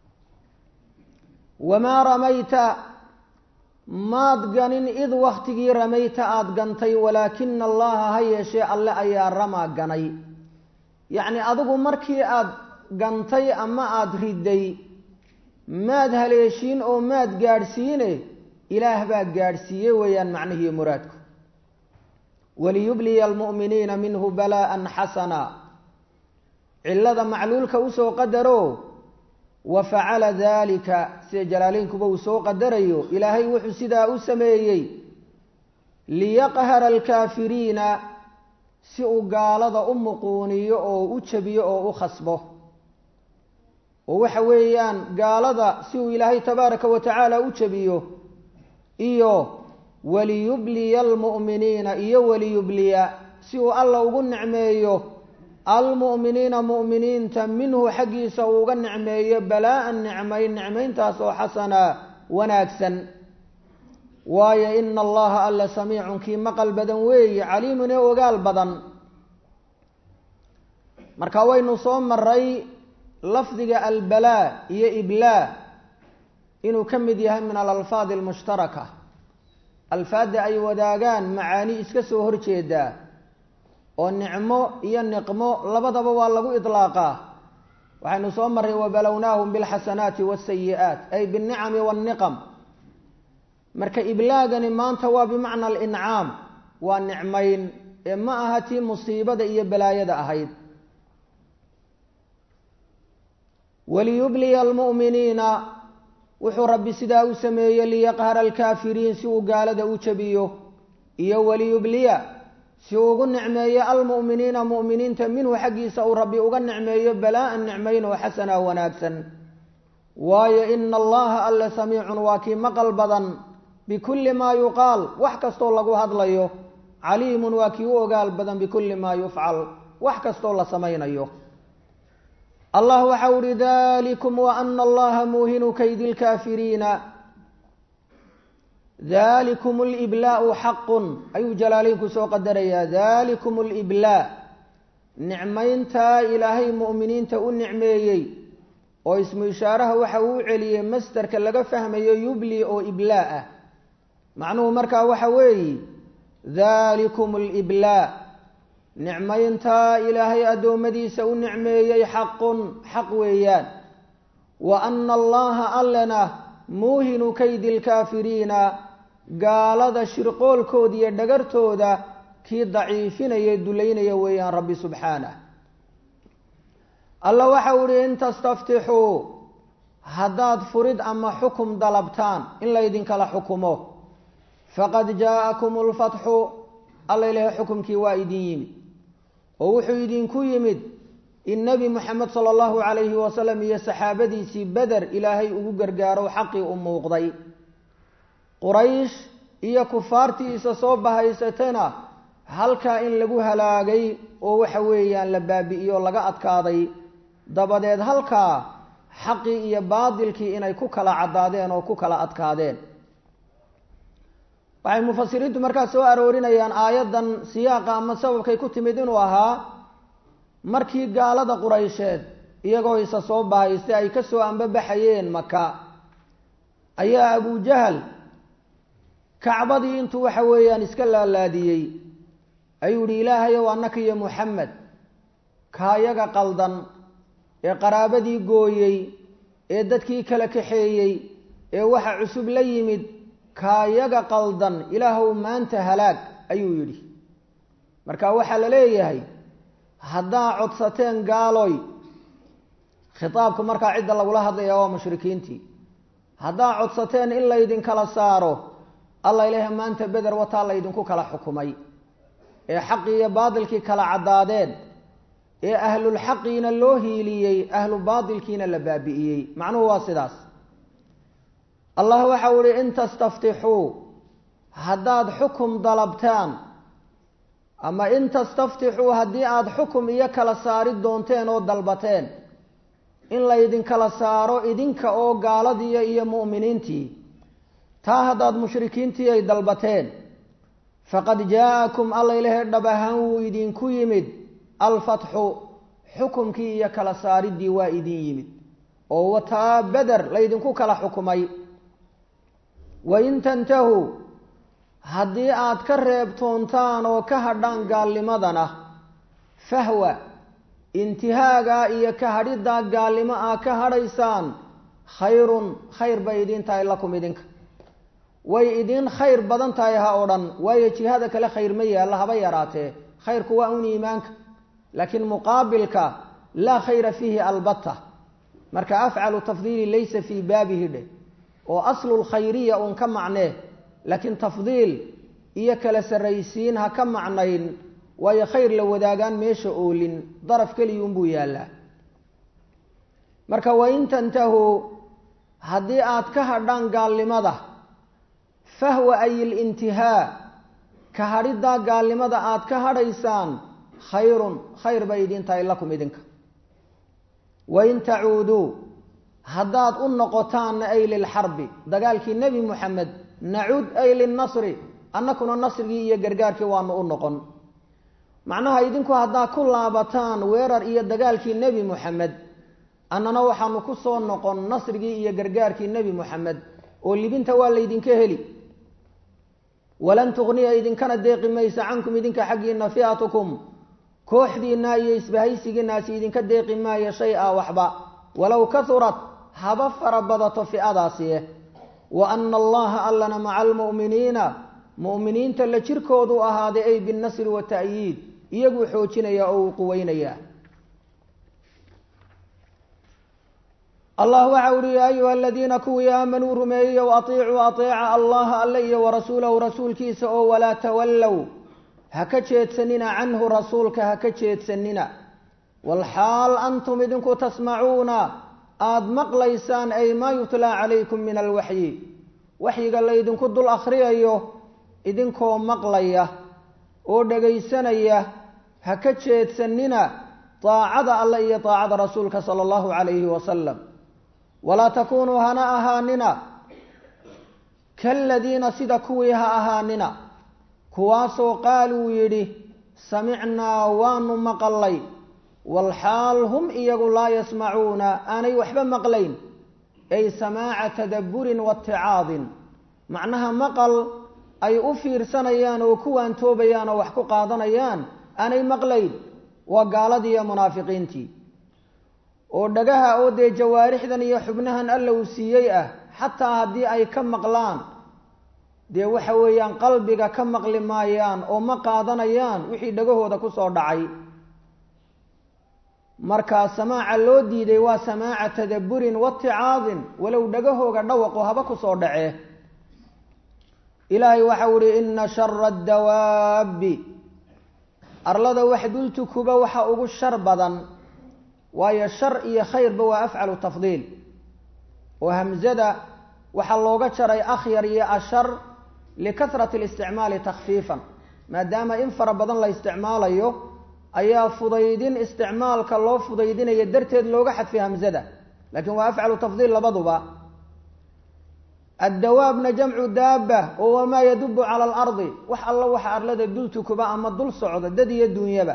wamaa ramayta maad ganin id waktigii ramayta aada gantay, walaakina allaha ha yeeshee alle ayaa ramaa ganay, yacni adigu markii aada gantay ama aada riday maad haleeshiin oo maad gaadhsiine ilaah baa gaadhsiiye weeyaan macnihii muraadku. waliyubliya almu'miniina minhu balaa'an xasana, cillada macluulka usoo qadaro wafacala dalika, sida jalaaleynkuba uu soo qadarayo ilaahay wuxuu sidaa u sameeyey liyaqhara alkaafiriina, si uu gaalada u muquuniyo oo u jabiyo oo u khasbo. oo waxa weeyaan gaalada si uu ilaahay tabaaraka wa tacaala u jabiyo, iyo waliyubliya almu'miniina, iyo waliyubliya si uu alla ugu nicmeeyo almu'miniina mu'miniinta minhu xaggiisa uu uga nicmeeyo balaa'an nicmayn, nicmayntaas oo xasana wanaagsan. waayo ina allaha alla samiicun kii maqal badan weeye, caliimun ee ogaal badan. marka waynu soo maray lafdiga albalaa iyo iblaa inuu ka mid yahay min alalfaadi almushtaraka, alfaadda ay wadaagaan macaani iska soo horjeedaa, oo nicmo iyo niqmo labadaba waa lagu idlaaqaa. waxaynu soo maray wabalownaahum bilxasanaati wasayi'aat ay binicami waanniqam. marka iblaagani maanta waa bimacna alincaam, waa nicmayn ee ma aha tii musiibada iyo balaayada ahayd. waliyubliya almu'miniina, wuxuu rabbi sidaa u sameeyey liyaqhara alkaafiriin, si uu gaalada u jabiyo, iyo waliyubliya si uu ugu nicmeeyo almu'miniina mu'miniinta minhu xaggiisa uu rabbi uga nicmeeyo balaa'an nicmayn oo xasana wanaagsan. waayo ina allaha alle samiicun waa kii maqal badan bikulli maa yuqaal, wax kastoo lagu hadlayo, caliimun waa kii u ogaal badan bikulli maa yufcal, wax kastoo la samaynayo. allah waxa uhi dalikum waana allaha muuhinu kaydi lkaafiriina, dalikum liblaau xaqun, ayuu jalaaleynku soo qadarayaa. dalikum liblaa, nicmayntaa ilaahay mu'miniinta u nicmeeyey, oo ismu ishaaraha waxa uu u celiyey masderka laga fahmayo yubli oo iblaa ah. macnuhu markaa waxa weeye dalikum liblaa, nicmayntaa ilaahay addoommadiisa u nicmeeyey xaqun, xaq weeyaan. wa ana allaha allena muuhinu kaydi lkaafiriina, gaalada shirqoolkooda iyo dhagartooda kii daciifinaya dulaynaya weeyaan rabbi subxaanah. alla waxa u ihi in tastaftixuu, haddaad furid ama xukum dalabtaan in laydinkala xukumo faqad jaa'akum alfatxu alla ilaahay xukumkii waa idin yimid oo wuxuu idinku yimid in nebi moxamed sala allahu calayhi wasalam iyo saxaabadiisii beder ilaahay ugu gargaaro xaqii u muuqday quraysh iyo kufaartiisa soo bahaysatayna halkaa in lagu halaagay oo waxa weeyaan la baabi'iyo laga adkaaday dabadeed halkaa xaqii iyo baadilkii inay ku kala caddaadeen oo ku kala adkaadeen waxay mufasiriintu markaa soo aroorinayaan aayaddan siyaaqa ama sababkay ku timid inuu ahaa markii gaalada quraysheed iyagoo isa soo bahaystay ay ka soo ambabaxayeen maka ayaa abujahal kacbadii intuu waxa weeyaan iska laalaadiyey ayuu yihi ilaahayow annaka iyo muxamed kaayaga qaldan ee qaraabadii gooyey ee dadkii kala kaxeeyey ee waxa cusub la yimid kaayaga qaldan ilaahow maanta halaag ayuu yidhi marka waxaa la leeyahay haddaa codsateen gaaloy khitaabku markaa cidda lagula hadlaya waa mushrikiintii haddaa codsateen in laydinkala saaro alla ilaahay maanta beder wataa laydinku kala xukumay ee xaqii iyo baadilkii kala caddaadeen ee ahlulxaqiina loo hiiliyey ahlu baadilkiina la baabi'iyey macnuhu waa sidaas allah waxa uu ihi in tastaftixuu haddaad xukum dalabtaan ama in tastaftixuu haddii aada xukum iyo kala saari doonteen oo dalbateen in laydinkala saaro idinka oo gaaladiiya iyo mu'miniintii taa haddaad mushrikiintii ay dalbateen faqad jaa'akum alla ilaahay dhab ahaan wuu idinku yimid alfatxu xukumkii iyo kala saaridii waa idin yimid oo wataa beder laydinku kala xukumay wain tantahuu haddii aad ka reebtoontaan oo ka hadhaan gaalnimadana fahwa intihaagaa iyo ka hadhiddaa gaalnimo aa ka hadhaysaan khayrun khayr bay idiin tahay lakum idinka way idiin khayr badan tahay ha o dhan waayo jihada kale khayr ma yaalla haba yaraatee khayrku waa un iimaanka laakiin muqaabilka laa khayra fiihi albatta marka afcalu tafdiili laysa fii baabihi dheh oo aslu lkhayriya uun ka macnee laakiin tafdiil iyo kala sarraysiin ha ka macnayn waayo khayr la wadaagaan meesha oolin daraf keliya unbuu yaallaa marka wain tantahuu haddii aad ka hadhaan gaalnimada fahwa ay ilintihaa ka hadhiddaa gaalnimada aad ka hadhaysaan khayrun khayr bay idiin tahay lakum idinka wain tacuuduu haddaad u noqotaanna ay lilxarbi dagaalkii nebi moxamed nacuud ay linnasri annakuna nasrigii iyo gargaarkii waanu u noqon macnaha idinku haddaad ku laabataan weerar iyo dagaalkii nebi moxamed annana waxaanu ku soo noqon nasrigii iyo gargaarkii nebi moxamed oo libinta waa laydinka heli walan tughniya idinkana deeqi maysa cankum idinka xaggiina fi'atukum kooxdiinna iyo isbahaysigiinaasi idinka deeqi maayo shay-a waxba walow kahurat haba fara badato fi'adaasiye wa ana allaha allana maca almu'miniina mu'miniinta la jirkoodu ahaaday ay binnasri wata'yiid iyaguu xoojinaya oo uu quweynaya allah waxa uhi yaa ayuha aladiina kuwii aamanuu rumeeyeyow atiicuu ateeca allaha alle iyo warasuulahu rasuulkiisa oo walaa tawallow ha ka jeedsanina canhu rasuulka ha ka jeedsanina walxaal antum idinku tasmacuuna aada maqlaysaan ay maa yutlaa calaykum min alwaxyi waxyiga laydinku dul akhriyayo idinkoo maqlaya oo dhagaysanaya ha ka jeedsanina daacada alle iyo daacada rasuulka sala allahu calayhi wasalam walaa takuunuu hana ahaanina kaaladiina sida kuwii ha ahaanina kuwaasoo qaaluu yidhi samicnaa waanu maqalay walxaal hum iyagu laa yasmacuuna aanay waxba maqlayn ay samaaca tadabburin waaticaadin macnaha maqal ay u fiirsanayaan oo ku waantoobayaan oo wax ku qaadanayaan aanay maqlayn waa gaaladii iyo munaafiqiintii oo dhagaha oo dee jawaarixdan iyo xubnahan alla uu siiyey ah xataa haddii ay ka maqlaan dee waxa weeyaan qalbiga ka maqli maayaan oo ma qaadanayaan wixii dhagahooda ku soo dhacay markaa samaaca loo diiday waa samaaca tadabburin waticaadin walow dhagahooga dhawaqo haba ku soo dhacee ilaahay waxau ihi ina shara addawaabbi arlada wax dultukuba waxa ugu shar badan waayo shar iyo khayrba waa afcalu tafdiil oo hamzada waxaa looga jaray akhyar iyo ashar likasrati listicmaali takhfiifan maadaama in fara badan la isticmaalayo ayaa fudaydin isticmaalka loo fudaydinaya darteed looga xadfay hamzada laakiin waa afcalu tafdiil labaduba addawaabna jamcu daaba oo wamaa yadubu cala alardi wax alla waxa arlada dultukuba ama dul socda dad iyo duunyaba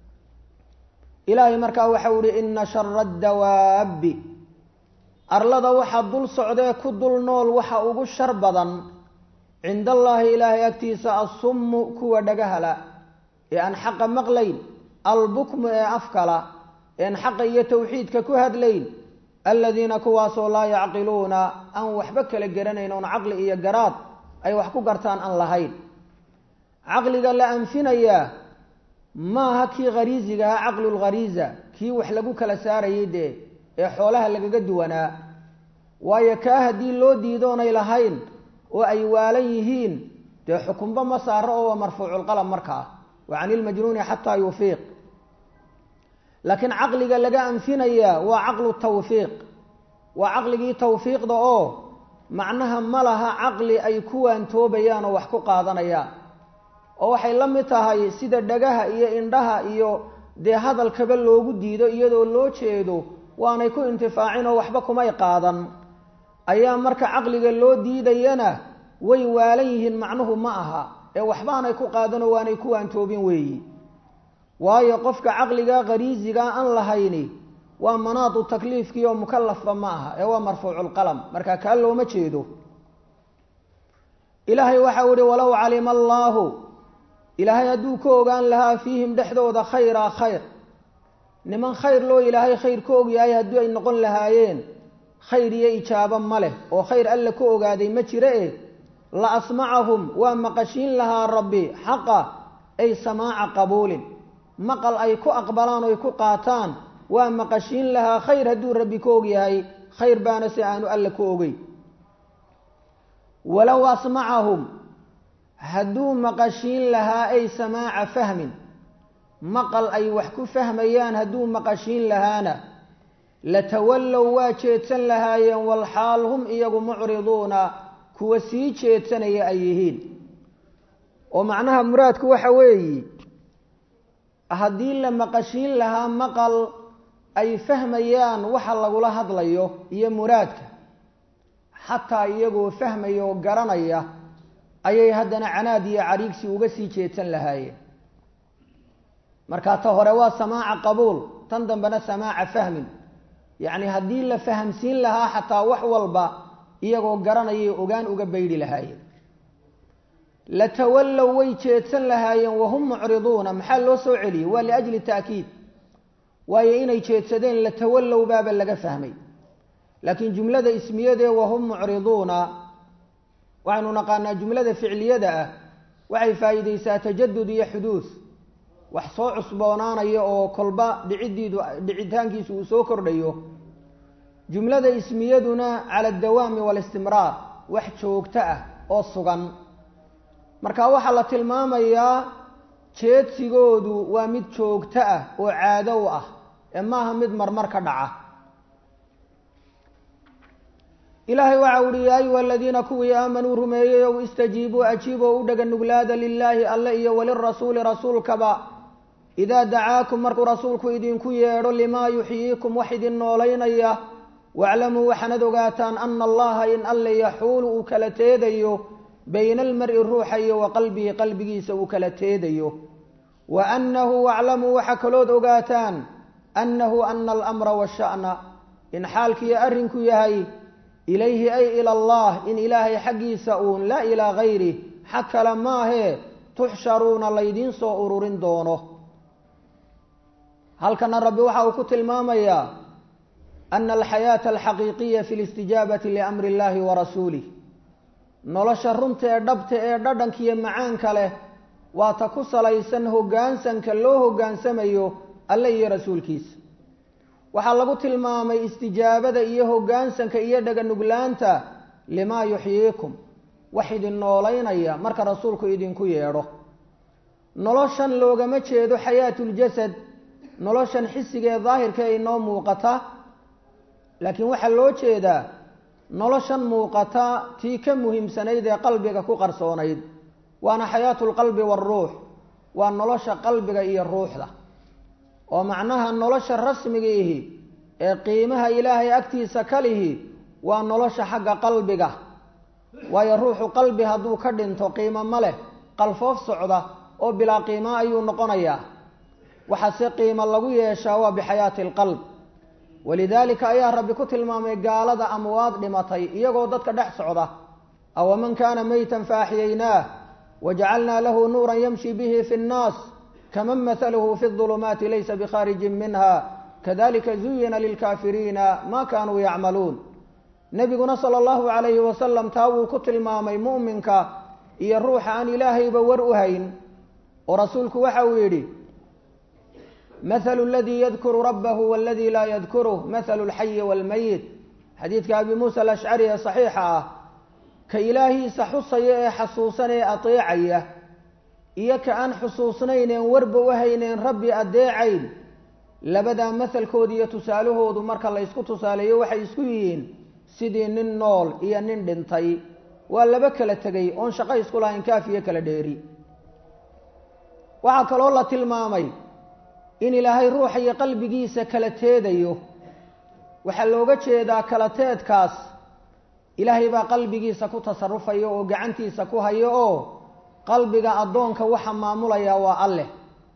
ilaahay markaa waxau ihi ina shara addawaabbi arlada waxa dul socdee ku dul nool waxa ugu shar badan cinda allaahi ilaahay agtiisa assummu kuwa dhagahala ee aan xaqa maqlayn albukmu ee afkala een xaqa iyo tawxiidka ku hadlayn aladiina kuwaasoo laa yacqiluuna aan waxba kala garanayn oon caqli iyo garaad ay wax ku gartaan aan lahayn caqliga la anfinayaa maaha kii khariisigaha caqlulkhariisa kii wax lagu kala saarayay dee ee xoolaha lagaga duwanaa waayo kaa haddii loo diidoonay lahayn oo ay waalan yihiin dee xukunba ma saaro oo waa marfuuculqalam markaa wa cani ilmajnuuni xataa yufiiq laakiin caqliga laga anfinayaa waa caqlu tawfiiq waa caqligii tawfiiqda oo macnaha ma laha caqli ay ku waantoobayaan oo wax ku qaadanayaan oo waxay la mid tahay sida dhagaha iyo indhaha iyo dee hadalkaba loogu diido iyadoo loo jeedo waanay ku intifaacin oo waxba kumay qaadan ayaa marka caqliga loo diidayana way waalan yihiin macnuhu ma aha ee waxbaanay ku qaadanoo waanay ku waantoobin weeyi waayo qofka caqliga khariisiga aan lahayni waa manaadu takliifkii oo mukallafba ma aha ee waa marfuuculqalam marka kaa looma jeedo ilaahay waxau ihi walow calima allaahu ilaahay hadduu ka ogaan lahaa fiihim dhexdooda khayraa khayr niman khayr loo ilaahay khayr ka ogyahay haddii ay noqon lahaayeen khayr iyo ijaabo ma leh oo khayr alle ka ogaaday ma jire e la asmacahum waa maqashiin lahaa rabbi xaqa ay samaaca qabuulin maqal ay ku aqbalaan o ay ku qaataan waa maqashiin lahaa khayr hadduu rabbi ka ogyahay khayr baana si aanu alle ka ogey walow asmacahum hadduu maqashiin lahaa ay samaaca fahmin maqal ay wax ku fahmayaan hadduu maqashiin lahaana latawallow waa jeedsan lahaayeen walxaal hum iyagu mucriduuna kuwa sii jeedsanaya ay yihiin oo macnaha muraadku waxa weeyi haddii la maqashiin lahaa maqal ay fahmayaan waxa lagula hadlayo iyo muraadka xataa iyagoo fahmaya oo garanaya ayay haddana canaad iyo cariigsi uga sii jeedsan lahaayeen markaa ta hore waa samaaca qabuul tan dambena samaaca fahmin yacni haddii la fahamsiin lahaa xataa wax walba iyagoo garanayay ogaan uga baydhi lahaayeen latawallow way jeedsan lahaayeen wahum mucriduuna maxaa loo soo celiyey waa liajli ta'kiid waayo inay jeedsadeen latawallow baaba laga fahmay laakiin jumlada ismiyadee wahum mucriduuna waxaynu naqaanaa jumlada ficliyada ah waxay faa'iidaysaa tajadud iyo xuduud wax soo cusboonaanaya oo kolba dhicidiidu dhicitaankiisu uu soo kordhayo jumlada ismiyaduna cala adawaami waalistimraar wax joogto ah oo sugan marka waxaa la tilmaamayaa jeedsigoodu waa mid joogto ah oo caado u ah ee maaha mid marmar ka dhaca ilaahay waxa uhi yaa ayuha aladiina kuwii aamanuu rumeeyey ow istajiibuu ajiiboo u dhaga nuglaada lilaahi alle iyo walirasuuli rasuulkaba idaa dacaakum markuu rasuulku idinku yeedho limaa yuxyiikum wax idin noolaynaya waclamuu waxaanad ogaataan ana allaha in alle yaxuulu uu kala teedayo bayna almari ruuxa iyo wa qalbihi qalbigiisa uu kala teedayo wa annahu waclamuu waxa kalood ogaataan annahu ana alamra washa'na in xaalkiiyo arrinku yahay ilayhi ay ila allah in ilaahay xaggiisa uun laa ilaa gayri xag kale maahee tuxsharuuna laydiin soo ururin doono halkana rabbi waxa uu ku tilmaamayaa ana alxayaata alxaqiiqiya fi listijaabati liamri illahi wa rasuulih nolosha runta ee dhabta ee dhadhankiiyo macaanka leh waa ta ku salaysan hoggaansanka loo hoggaansamayo alle iyo rasuulkiisa waxaa lagu tilmaamay istijaabada iyo hoggaansanka iyo dhaganuglaanta limaa yuxyiikum wax idin noolaynaya marka rasuulku idinku yeedho. noloshan loogama jeedo xayaatuljasad, noloshan xisigee daahirka ay noo muuqata, laakiin waxaa loo jeedaa noloshan muuqata tii ka muhiimsanayd ee qalbiga ku qarsoonayd, waana xayaatulqalbi waaruux, waa nolosha qalbiga iyo ruuxda. oo macnaha nolosha rasmiga ihi ee qiimaha ilaahay agtiisa ka lihi waa nolosha xagga qalbiga, waayo ruuxu qalbi hadduu ka dhinto qiimo ma leh, qalfoof socda oo bilaa qiimo ayuu noqonayaa. waxaase qiimo lagu yeeshaa waa bixayaati alqalb. walidaalika ayaa rabbi ku tilmaamay gaalada amwaad dhimatay iyagoo dadka dhex socda. awaman kaana maytan faaxyaynaah wajacalnaa lahu nuuran yamshi bihi fi nnaas kaman mathaluhu fi ulumaati laysa bikhaarijin minha kadalika zuyina lilkaafiriina ma kaanuu yacmaluun. nebiguna sala allahu calayhi wasalam taa wuu ku tilmaamay mu'minka iyo ruuxa aan ilaahayba war u hayn, oo rasuulku waxa uu yidhi mathalu aladii yadkuru rabbahu waaladii laa yadkuruh mathalu alxayi waalmayit. xadiidka abi muusa alashcari ee saxiixa ah, ka ilaahiisa xusaya ee xasuusan ee ateecaya iyo ka aan xusuusnayneen warba u hayneen rabbi adeecayn, labadaa mahalkooda iyo tusaalahoodu marka la ysku tusaaleeyo waxay isku yihiin sidii nin nool iyo nin dhintay. waa laba kala tegay oon shaqo isku lahayn, kaaf iyo kala dheeri. waxaa kaloo la tilmaamay in ilaahay ruuxa iyo qalbigiisa kala teedayo. waxaa looga jeedaa kala teedkaas ilaahay baa qalbigiisa ku tasarufaya oo gacantiisa ku hayo, oo qalbiga addoonka waxa maamulaya waa alleh.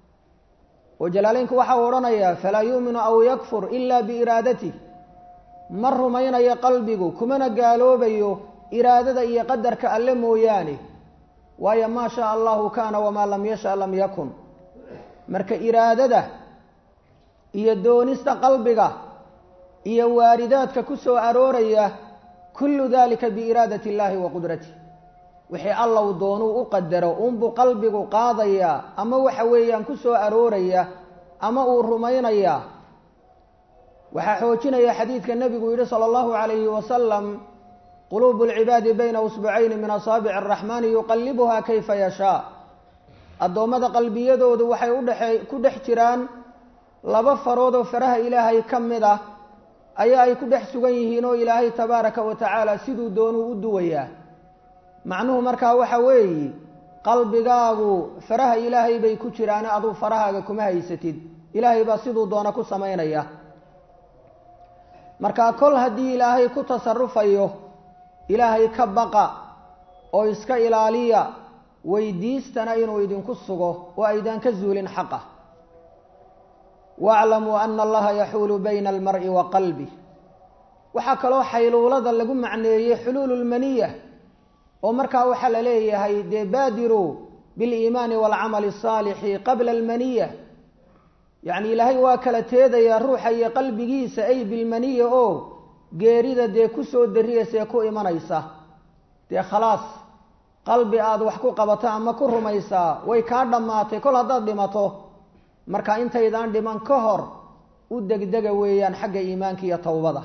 oo jalaaleynku waxa uu odhanayaa falaa yuuminu aw yakfur ilaa biiraadatih, ma rumaynayo qalbigu kumana gaaloobayo iraadada iyo qadarka alle mooyaane, waayo maa shaa allahu kaana wamaa lam yasha lam yakun. marka iraadada iyo doonista qalbiga iyo waaridaadka ku soo arooraya kullu dalika biiraadati illaahi wa qudratih. wixii alla uu doonuu u qadaro unbuu qalbigu qaadayaa, ama waxa weeyaan ku soo arooraya ama uu rumaynayaa. waxaa xoojinaya xadiidka nebigu yidhi sala allahu calayhi wasalam quluubu alcibaadi bayna usbucayni min asaabici araxmaani yuqallibuha kayfa yashaa. addoommada qalbiyadoodu waxay udhexe ku dhex jiraan laba farood oo faraha ilaahay ka mid ah ayaa ay ku dhex sugan yihiin, oo ilaahay tabaaraka wa tacaala siduu doonuu u duwayaa. macnuhu markaa waxa weeye qalbigaagu faraha ilaahay bay ku jiraan, aduu farahaaga kuma haysatid, ilaahay baa siduu doona ku samaynaya. markaa kol haddii ilaahay ku tasarufayo, ilaahay ka baqa oo iska ilaaliya, weydiistana inuu idinku sugo oo aydaan ka zuulin xaqa. waaclamuu ana allaha yaxuulu bayna almar'i wa qalbih. waxaa kaloo xayluulada lagu macneeyey xuluulu lmaniya, oo markaa waxaa la leeyahay dee baadiruu biliimaani waalcamali asaalixi qabla almaniya. yacni ilaahay waa kala teedayaa ruuxa iyo qalbigiisa, ay bilmaniya, oo geerida dee ku soo darriyaysee ku imanaysa. dee khalaas qalbi aada wax ku qabato ama ku rumaysaa way kaa dhammaatay kol haddaad dhimato. marka intaydaan dhiman ka hor u degdega weeyaan xagga iimaanka iyo towbada.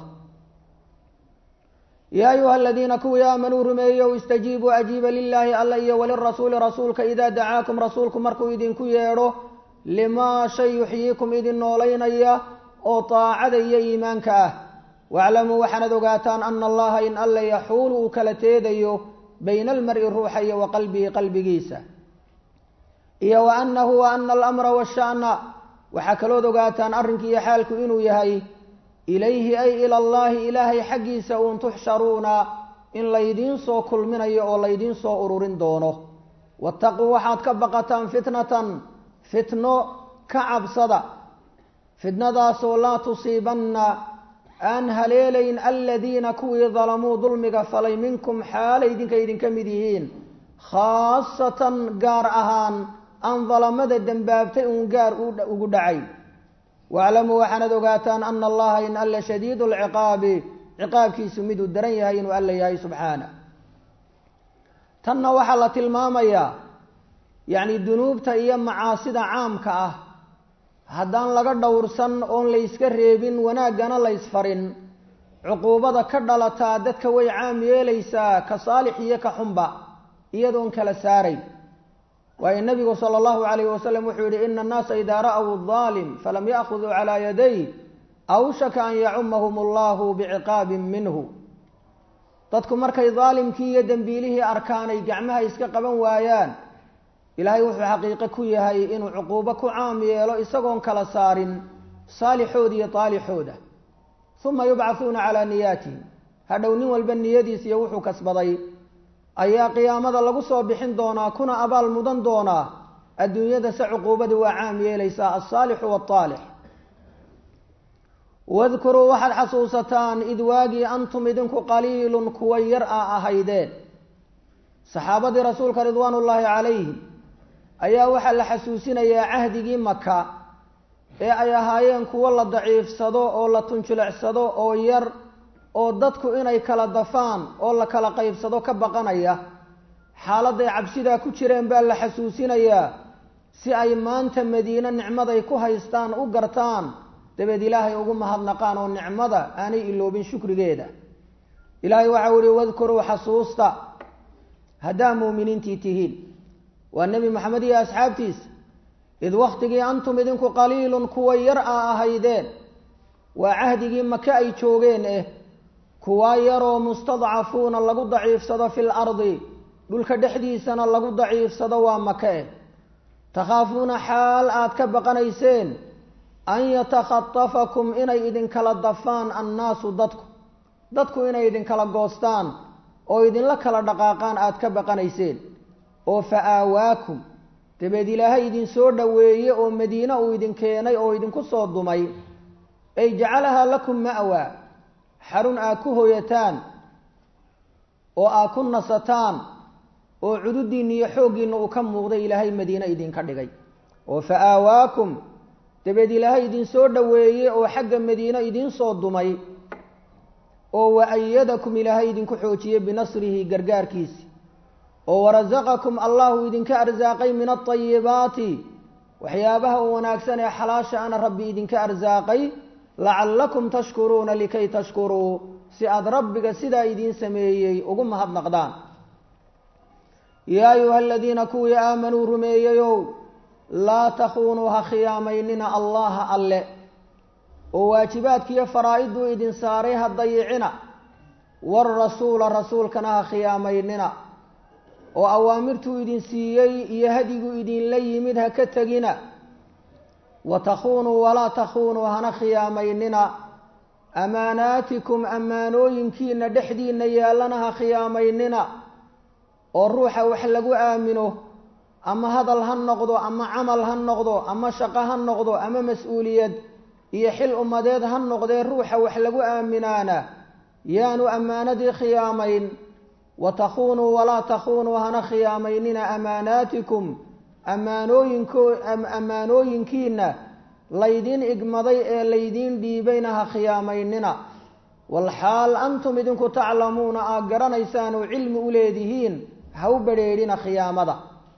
yaa ayuha aladiina kuwii aamanuu rumeeyow istajiibuu ajiiba lilaahi alla iyo walirasuuli rasuulka idaa dacaakum rasuulku markuu idinku yeedho limaa shay yuxyiikum idin noolaynaya oo taacada iyo iimaanka ah. waaclamuu waxaanad ogaataan ana allaha in alle yaxuulu uu kala teedayo bayna almar'i ruuxa iyo wa qalbihi qalbigiisa, iyo wa annahu wa ana alamra waasha'na. waxaa kalood ogaataan arrinki iyo xaalku inuu yahay ilayhi ay ila allaahi ilaahay xaggiisa uun tuxsharuuna, in laydiin soo kulminayo oo laydiin soo ururin doono. wattaquu waxaad ka baqataan fitnatan fitno ka cabsada, fitnadaasoo laa tusiibanna aan haleelayn aladiina kuwii dalamuu dulmiga falay minkum xaalay idinka idinka mid yihiin, khaasatan gaar ahaan aan dalamada dembaabtay uun gaar ugu dhacay. waaclamuu waxaanad ogaataan ana allaha in alle shadiidu lciqaabi, ciqaabkiisu miduu daran yahay inuu alle yahay subxaana. tanna waxaa la tilmaamayaa yacni dunuubta iyo macaasida caamka ah haddaan laga dhowrsan oon la iska reebin wanaaggana la isfarin cuquubada ka dhalataa dadka way caam yeelaysaa ka saalix iyo ka xunba iyadoon kala saarayn waayo nebigu sala allahu calayhi wasalam wuxuu yihi ina annaasa idaa ra'w adaalim falam ya'khuduu calaa yaday awshaka an yacumahum allahu biciqaabin minhu dadku markay daalimkii iyo dembiilihii arkaanay gacmaha iska qaban waayaan ilaahay wuxuu xaqiiqo ku yahay inuu cuquubo ku caam yeelo isagoon kala saarin saalixooda iyo taalixooda uma yubcahuuna calaa niyaatihim hadhow nin walba niyadiis iyo wuxuu kasbaday ayaa qiyaamada lagu soo bixin doonaa kuna abaal mudan doonaa adduunyada se cuquubadii waa caam yeelaysaa alsaalixu waaltaalix wadkuruu waxaad xasuusataan id waagii antum idinku qaliilun kuwa yar a ahaydeen saxaabadii rasuulka ridwaanullaahi calayhim ayaa waxaa la xasuusinayaa cahdigii maka ee ay ahaayeen kuwo la daciifsado oo la tunjulecsado oo yar oo dadku inay kala dafaan oo la kala qaybsado ka baqanaya xaaladday cabsidaa ku jireen baa la xasuusinayaa si ay maanta madiine nicmaday ku haystaan u gartaan dabeed ilaahay ugu mahadnaqaan oo nicmada aanay iloobin shukrigeeda ilaahay waxau ihi wadkuruu xasuusta haddaa muuminiintii tihiin waa nebi maxamed iyo asxaabtiisa id wakhtigii antum idinku qaliilun kuwa yar a ahaydeen waa cahdigii maka ay joogeen eh kuwaa yaroo mustadcafuuna lagu daciifsado fil ardi dhulka dhexdiisana lagu daciifsado waa maka eh takhaafuuna xaal aad ka baqanayseen an yatakhatafakum inay idinkala dafaan annaasu dadku dadku inay idinkala goostaan oo idinla kala dhaqaaqaan aad ka baqanayseen oo fa aawaakum dabeed ilaahay idin soo dhoweeye oo madiine uu idin keenay oo idinku soo dumay ay jacalahaa lakum ma'waa xarun aad ku hoyataan oo aad ku nasataan oo cududiinna iyo xooggiinna uu ka muuqday ilaahay madiine idinka dhigay oo fa aawaakum dabeed ilaahay idin soo dhoweeye oo xagga madiine idiin soo dumay oo wa ayadakum ilaahay idinku xoojiyey binasrihi gargaarkiisi oo warasaqakum allahu idinka arsaaqay min alطayibaati waxyaabaha u wanaagsan ee xalaasha ana rabbi idinka arsaaqay lacallakum tashkuruuna likay tashkuruu si aada rabbiga sidaa idiin sameeyey ugu mahadnaqdaan yaa ayuha aladiina kuwii aamanuu rumeeyeyow laa takuunuu ha khiyaamaynina allaha alle oo waajibaadkiiyo faraa'iduu idin saaray ha dayicina waarasuula rasuulkana ha khiyaamaynina oo awaamirtuu idin siiyey iyo hadiguu idinla yimid ha ka tegina wa takuunuu walaa takuunuu hana khiyaamaynina amaanaatikum ammaanooyinkiina dhexdiinna yaallana ha khiyaamaynina oo ruuxa wax lagu aamino ama hadal ha noqdo ama camal ha noqdo ama shaqo ha noqdo ama mas-uuliyad iyo xil ummadeed ha noqdee ruuxa wax lagu aaminaana yaanu ammaanadii khiyaamayn wa takuunuu walaa takuunuu hana khiyaamaynina amaanaatikum ammaanooyinko ammaanooyinkiina laydiin igmaday ee laydiin dhiibayna ha khiyaamaynina walxaal antum idinku taclamuuna aad garanaysaan oo cilmi u leedihiin ha u badrheedhina khiyaamada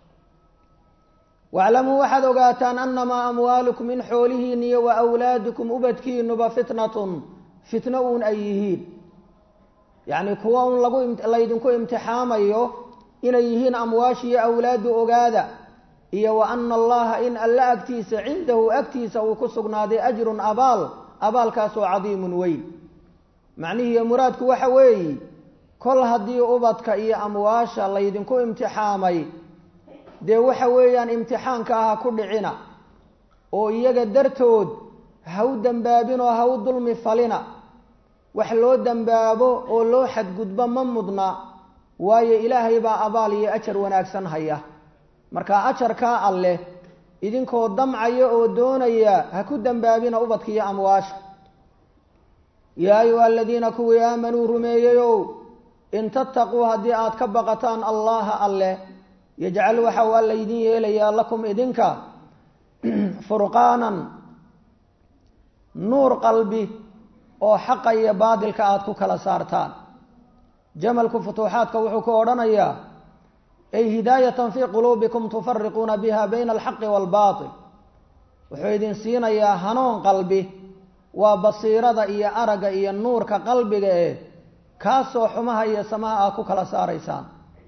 waclamuu waxaad ogaataan annamaa amwaalukum in xoolihiin iyo wa awlaadukum ubadkiinuba fitnatun fitno uun ay yihiin yacni kuwa un lagu laydinku imtixaamayo inay yihiin amwaashiyo awlaadu ogaada iyo wa ana allaha in alla agtiisa cindahu agtiisa uu ku sugnaaday ajrun abaal abaalkaasoo cadiimun weyn macnihiiyo muraadku waxa weeye kol haddii ubadka iyo amwaasha laydinku imtixaamay dee waxa weeyaan imtixaanka ah ha ku dhicina oo iyaga dartood ha u dembaabin oo ha u dulmi falina wax loo dembaabo oo loo xadgudbo ma mudna waayo ilaahay baa abaal iyo ajar wanaagsan haya marka ajarkaa alleh idinkoo damcaya oo doonaya ha ku dembaabina ubadka iyo amwaasha yaa ayuha aladiina kuwii aamanuu rumeeyeyow in tattaquu haddii aad ka baqataan allaha alleh yajcal waxa uu alla idin yeelayaa lakum idinka furqaanan nuur qalbi oo xaqa iyo baadilka aada ku kala saartaan jamalku futuuxaadka wuxuu ku odhanayaa ay hidaayatan fii quluubikum tufariquuna biha bayna alxaqi waalbaatil wuxuu idin siinayaa hanuun qalbi waa basiirada iyo aragga iyo nuurka qalbiga ee kaasoo xumaha iyo samaha ah ku kala saaraysaan.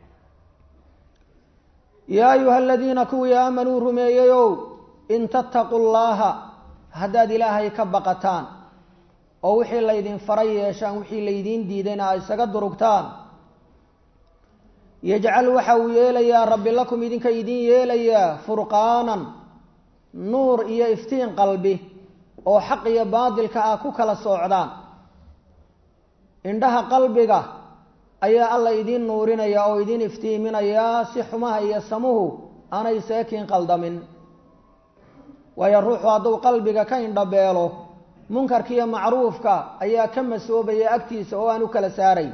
yaa ayuha aladiina kuwii aamanuu rumeeyeyow in tattaquu llaaha haddaad ilaahay ka baqataan oo wixii laydin faray yeeshaan wixii laydiin diidayna ay isaga durugtaan, yajcal waxa uu yeelayaa rabbi lakum idinka idin yeelayaa furqaanan nuur iyo iftiin qalbi oo xaq iyo baadilka ah ku kala soocdaan. indhaha qalbiga ayaa alla idiin nuurinaya oo idiin iftiiminayaa si xumaha iyo samuhu aanay seekiin qaldamin. waayo ruuxu hadduu qalbiga ka indhabeelo munkarka iyo macruufka ayaa ka masoobaya agtiisa oo aan u kala saaray.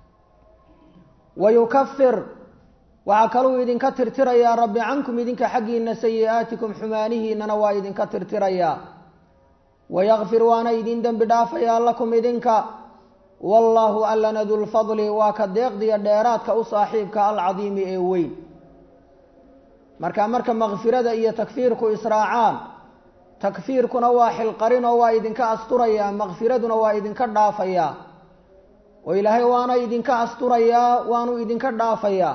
wayukafir waxaa kaluu idinka tirtirayaa rabbi cankum idinka xaggiina sayi-aatikum xumaanihiinana waa idinka tirtirayaa. wayakfir waana idin dembi dhaafayaa lakum idinka, wallaahu allana dulfadli waa ka deeqdiya dheeraadka u saaxiibka alcadiimi ee weyn. marka marka makfirada iyo takfiirku israacaan, takfiirkuna waa xilqarin oo waa idinka asturayaa, makfiraduna waa idinka dhaafayaa oo ilaahay waana idinka asturayaa waanu idinka dhaafayaa.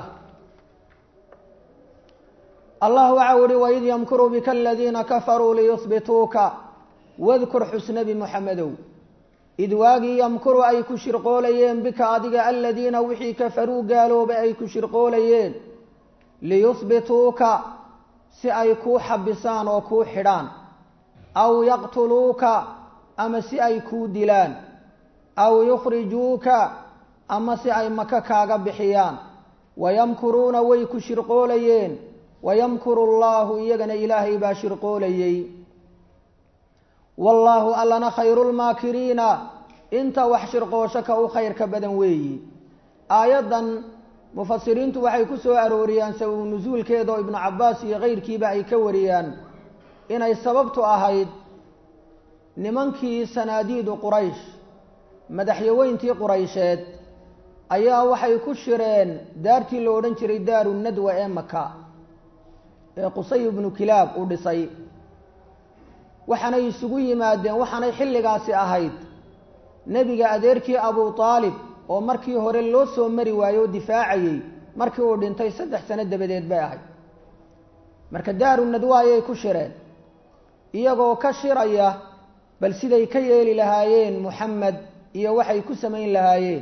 allah waxa uhi waid yamkuru bika aladiina kafaruu liyusbituuka wadkur xusnabi muxamedow id waagii yamkuru ay ku shirqoolayeen bika adiga aladiina wixii kafaruu gaaloobay ay ku shirqoolayeen liyusbituuka si ay kuu xabisaan oo kuu xidhaan, aw yaqtuluuka ama si ay kuu dilaan, aw yukhrijuuka ama si ay maka kaaga bixiyaan. wayamkuruuna way ku shirqoolayeen, wayamkuru llaahu iyagana ilaahay baa shirqoolayey. wallaahu allana khayrulmaakiriina inta wax shirqoosho ka u khayrka badan weeyi. aayaddan mufasiriintu waxay ku soo arooriyaan sabab nusuulkeeda oo ibnu cabbaas iyo kayrkiiba ay ka wariyaan inay sababtu ahayd nimankii sanaadiidu quraysh, madaxyaweyntii quraysheed ayaa waxay ku shireen daartii la odhan jiray daaru nadwa ee maka ee qusay ibnu kilaab uu dhisay. waxaanay isugu yimaadeen, waxaanay xilligaasi ahayd nebiga adeerkii abu aalib oo markii hore loo soo mari waayo oo difaacayey, markii uu dhintay saddex sano dabadeed bay ahayd. marka daaru nadwa ayay ku shireen iyagoo ka shiraya bal siday ka yeeli lahaayeen muxamed iyo waxay ku samayn lahaayeen.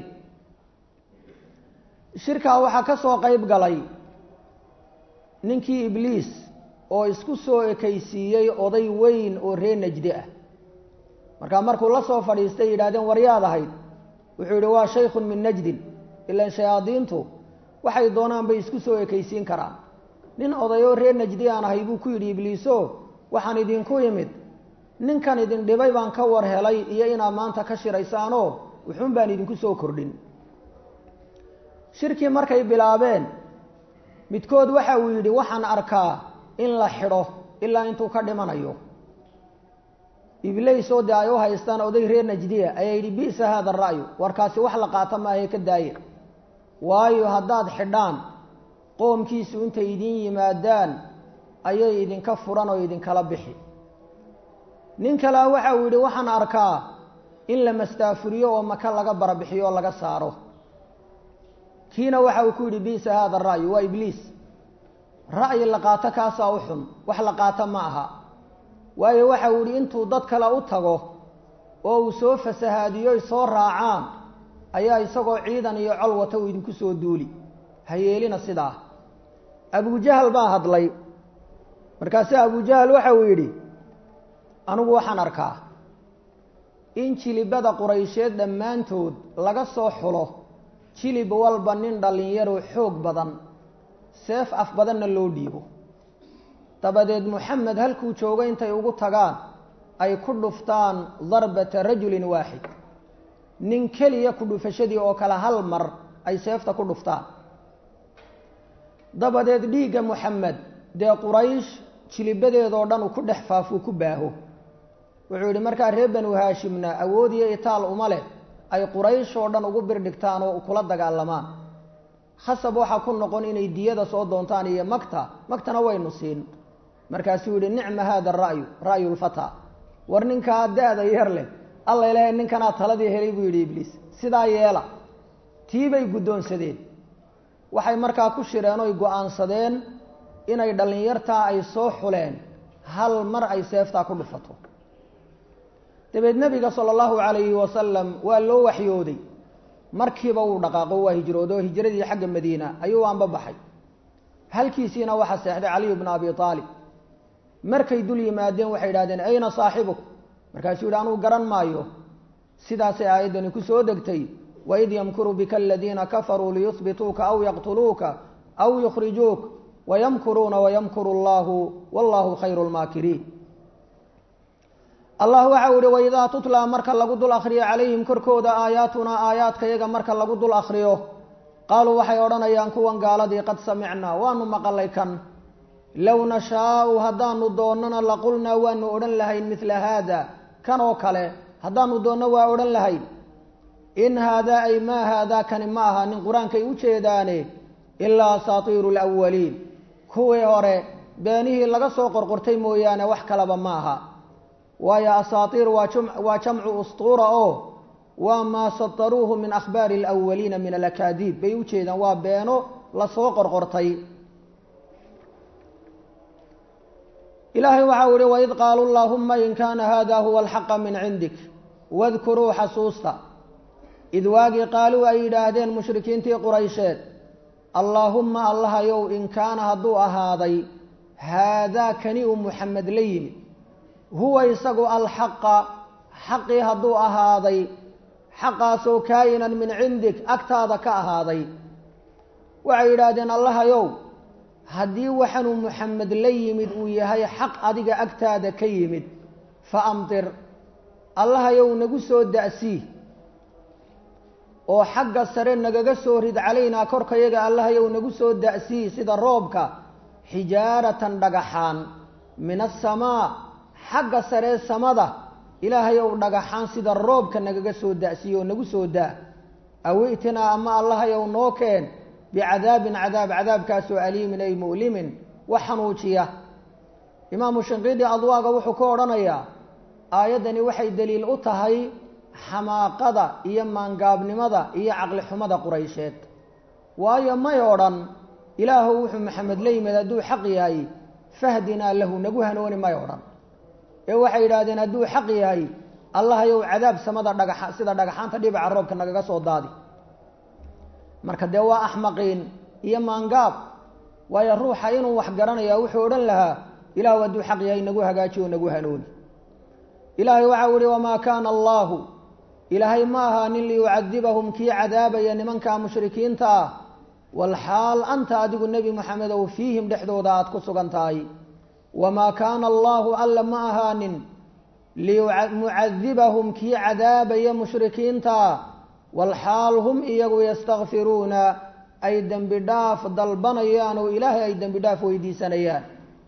shirkaa waxaa ka soo qayb galay ninkii ibliis oo isku soo ekaysiiyey oday weyn oo reer najdi ah. markaa markuu la soo fadhiistay yidhahdeen waryaad ahayd, wuxuu yidhi waa shaykhun min najdin, ilaan shayaadiintu waxay doonaan bay isku soo ekaysiin karaan. nin odayoo reer najdi aan ahay buu ku yidhi ibliiso, waxaan idinku imid ninkan idin dhibay baan ka war helay iyo inaad maanta ka shiraysaanoo wuxuun baan idinku soo kordhin. shirkii markay bilaabeen midkood waxa uu yidhi waxaan arkaa in la xidho ilaa intuu ka dhimanayo. ibliis oo dee ay u haystaan oday reer najdiya ayaa yidhi bisa hada ra'yu, warkaasi wax la qaata maahae ka daaya, waayo haddaad xidhaan qoomkiisu intay idin yimaadaan ayay idinka furan oo idinkala bixi. nin kalea waxa uu yidhi waxaan arkaa in la mastaafuriyo oo maka laga barabixiyo oo laga saaro. kiina waxa uu ku yidhi bisa hada ra'yu, waa ibliis. ra'yi la qaato kaasaa u xun, wax la qaato ma aha. waayo waxa uu yidhi intuu dad kale u tago oo uu soo fasahaadiyo soo raacaan ayaa isagoo ciidan iyo col wata uu idinku soo duuli. ha yeelina sidaa. abujahal baa hadlay. markaase abujahal waxa uu yidhi anigu waxaan arkaa in jilibada quraysheed dhammaantood laga soo xulo jilib walba nin dhallinyaro xoog badan, seef af badanna loo dhiibo. dabadeed muxamed halkuu joogo intay ugu tagaan ay ku dhuftaan darbata rajulin waaxid, nin keliya ku dhufashadii oo kale hal mar ay seefta ku dhuftaan. dabadeed dhiigga muxamed dee quraysh jilibadeedoo dhan uu ku dhex faafuu ku baaho. wuxuu yidhi markaa reer banu haashimna awood iyo itaal uma leh ay quraysh oo dhan ugu birdhigtaan oo kula dagaalamaan. khasab waxaa ku noqon inay diyada soo doontaan iyo magta, magtana waynu siin. markaasuu yidhi nicma hada ra'yu ra'yu lfata war ninkaa da-da yar leh alla ilaahay ninkanaa taladii helay buu yidhi ibliis sidaa yeela tii bay guddoonsadeen waxay markaa ku shireen oy go-aansadeen inay dhallinyartaa ay soo xuleen hal mar ay seeftaa ku dhufato dabeed nebiga sala allahu calayhi wasalam waa loo waxyooday markiiba uu dhaqaaqo waa hijroodo hijradii xagga madiina ayuu aanba baxay halkiisiina waxaa seexday caliyu bna abi aalib markay dul yimaadeen waxay idhahdeen ayna saaxibuk markaasuu yidhi anuu garan maayo sidaasay aayaddani ku soo degtay waid yamkuru bika aladiina kafaruu liyuhbituuka aw yaqtuluuka aw yukhrijuuk wayamkuruuna wayamkuru allahu wallahu khayru lmaakiriin allah waxau ihi waidaa tutlaa marka lagu dul akriyo calayhim korkooda aayaatunaa aayaadka yaga marka lagu dul akriyo qaaluu waxay odhanayaan kuwan gaaladii qad samicnaa waanu maqalay kan low nashaau haddaanu doonnana laqulnaa waanu odhan lahayn midla haada kan oo kale haddaanu doonno waa odhan lahayn in haadaa ay maa haadaa kani ma aha nin qur-aankay u jeedaane ilaa asaatiiru alawaliin kuwii hore beenihii laga soo qorqortay mooyaane wax kalaba ma aha waayo asaatiir waa jamcu ustuura oo waa maa sataruuhu min akhbaari alawaliina min alakaadiib bay u jeedaan waa beeno lasoo qorqortay ilaahay waxau ihi waid qaaluu allaahuma in kaana hada huwa alxaqa min cindik wadkuruu xasuusta id waagii qaaluu ay yidhaahdeen mushrikiintii quraysheed allaahumma allahayow in kaana hadduu ahaaday haadaa kani uu muxamed la yimid huwa isagu alxaqa xaqii hadduu ahaaday xaqaasoo kaayinan min cindik agtaada ka ahaaday waxay yidhaahdeen allahayow haddii waxanuu muxamed la yimid uu yahay xaq adiga agtaada ka yimid fa amtir allahayow nagu soo da'sii oo xagga sare nagaga soo rid calaynaa korkayaga allahayow nagu soo da'sii sida roobka xijaaratan dhagaxaan min asamaa xagga saree samada ilaahayow dhagaxaan sida roobka nagaga soo da'sii oo nagu soo daa aw i'tinaa ama allahayow noo keen bicadaabin cadaab cadaabkaasoo aliimin ay mu'limin wax xanuujiya imaamu shinqiidi adwaaga wuxuu ka odhanayaa aayaddani waxay daliil u tahay xamaaqada iyo maangaabnimada iyo caqli xumada quraysheed waayo may odhan ilaahu wuxuu maxamed la yimid hadduu xaq yahay fahdinaa lahu nagu hanooni may odhan ee waxay yidhaahdeen hadduu xaq yahay allahayow cadaab samada dhagaxa sida dhagaxaanta dhibaca roobka nagaga soo daadi marka dee waa axmaqiin iyo maangaab waayo ruuxa inuu wax garanayaa wuxuu odhan lahaa ilaahu hadduu xaq yahay nagu hagaaji oo nagu hanooni ilaahay waxau ihi wamaa kaana allaahu ilaahay ma ahaa nin liyucadibahum kii cadaabaya nimankaa mushrikiinta ah walxaal anta adigu nebi moxamedow fiihim dhexdooda aad ku sugan tahay wamaa kaana allaahu alla ma ahaanin limucadibahum kii cadaabaya mushrikiinta walxaal hum iyagu yastakfiruuna ay dembi dhaaf dalbanayaan oo ilaahay ay dembi dhaaf weydiisanayaan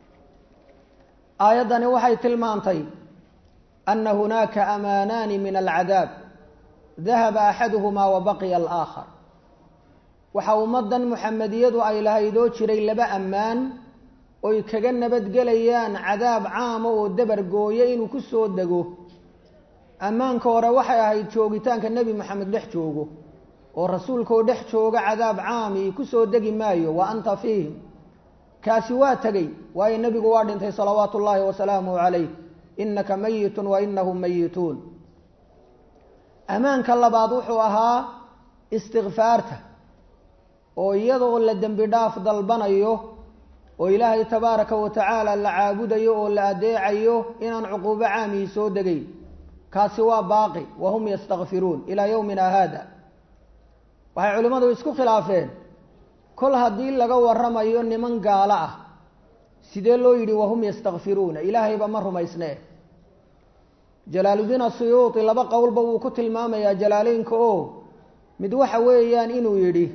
aayaddani waxay tilmaantay ana hunaaka amaanaani min alcadaab dahaba axaduhumaa wa baqiya alaakhar waxaa ummaddan muxamediyadu ay lahaydoo jiray laba ammaan oy kaga nabadgelayaan cadaab caama oo dabar gooya inuu ku soo dego ammaanka hore waxay ahayd joogitaanka nebi moxamed dhex joogo oo rasuulkaoo dhex jooga cadaab caami ku soo degi maayo wa anta fiihim kaasi waa tegey waayo nebigu waa dhintay salawaatu ullaahi wasalaamuhu calayh innaka mayitun wa inahum mayituun ammaanka labaad wuxuu ahaa istikfaarta oo iyadoo la dembi dhaaf dalbanayo oo ilaahay tabaaraka wa tacaala la caabudayo oo la adeecayo inaan cuquubo caamii soo degayn kaasi waa baaqi wahum yastakfiruun ilaa yowmina haada waxay culimmadu isku khilaafeen kol haddii laga waramayo niman gaalo ah sidee loo yidhi wahum yastakfiruuna ilaahayba ma rumaysnee jalaaludiin asuyuuti laba qowlba wuu ku tilmaamayaa jalaaleynka oo mid waxa weeyaan inuu yidhi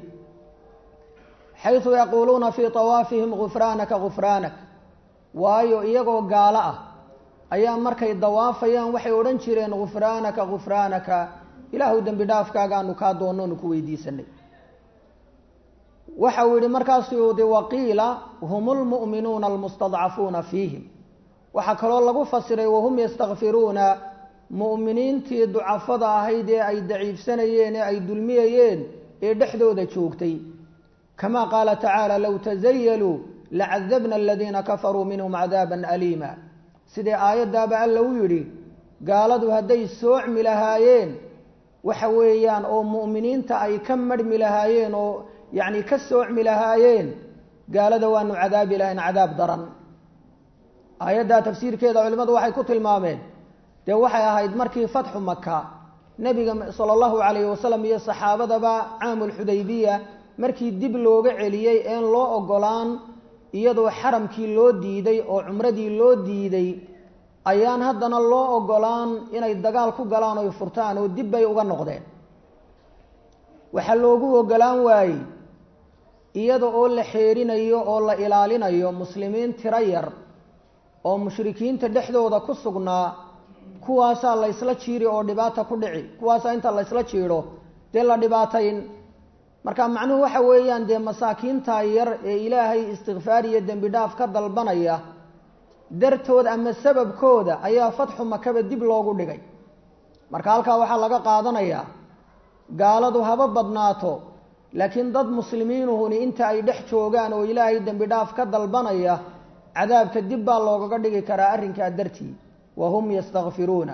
xaysu yaquuluuna fii tawaafihim gufraanaka gufraanak waayo iyagoo gaalo ah ayaa markay dawaafayaan waxay odhan jireen gufraanaka gufraanaka ilaahu dembi dhaafkaagaanu kaa doonnoonu ku weydiisanay waxa uu yidhi markaas yuudi waqiila hum lmu'minuuna almustadcafuuna fiihim waxaa kaloo lagu fasiray wahum yastakfiruuna mu'miniintii ducafada ahayd ee ay daciifsanayeen ee ay dulmiyayeen ee dhexdooda joogtay kama qaala tacaala low tazayaluu lacadabna aladiina kafaruu minhum cadaaban aliima sidee aayaddaaba alla u yidhi gaaladu hadday soocmi lahaayeen waxa weeyaan oo mu'miniinta ay ka marhmi lahaayeen oo yacni ka soocmi lahaayeen gaalada waanu cadaabi lahayn cadaab daran aayaddaa tafsiirkeeda culimmadu waxay ku tilmaameen dee waxay ahayd markii fatxu maka nebiga sala allahu calayhi wasalam iyo saxaabadaba caamulxudaybiya markii dib looga celiyey een loo ogolaan iyadoo xaramkii loo diiday oo cumradii loo diiday ayaan haddana loo ogolaan inay dagaal ku galaan oy furtaan oo dib bay uga noqdeen waxaa loogu ogolaan waayey iyada oo la xeerinayo oo la ilaalinayo muslimiin tiro yar oo mushrikiinta dhexdooda ku sugnaa kuwaasaa la ysla jiiri oo dhibaata ku dhici kuwaasaa inta la ysla jiidho dee la dhibaatayn marka macnuhu waxa weeyaan dee masaakiinta yar ee ilaahay istikfaar iyo dembi dhaaf ka dalbanaya dartood ama sababkooda ayaa fatxu makaba dib loogu dhigay marka halkaa waxaa laga qaadanayaa gaaladu haba badnaato laakiin dad muslimiinuhuni inta ay dhex joogaan oo ilaahay dembi dhaaf ka dalbanaya cadaabka dib baa loogaga dhigi karaa arrinkaa dartii wahum yastakfiruuna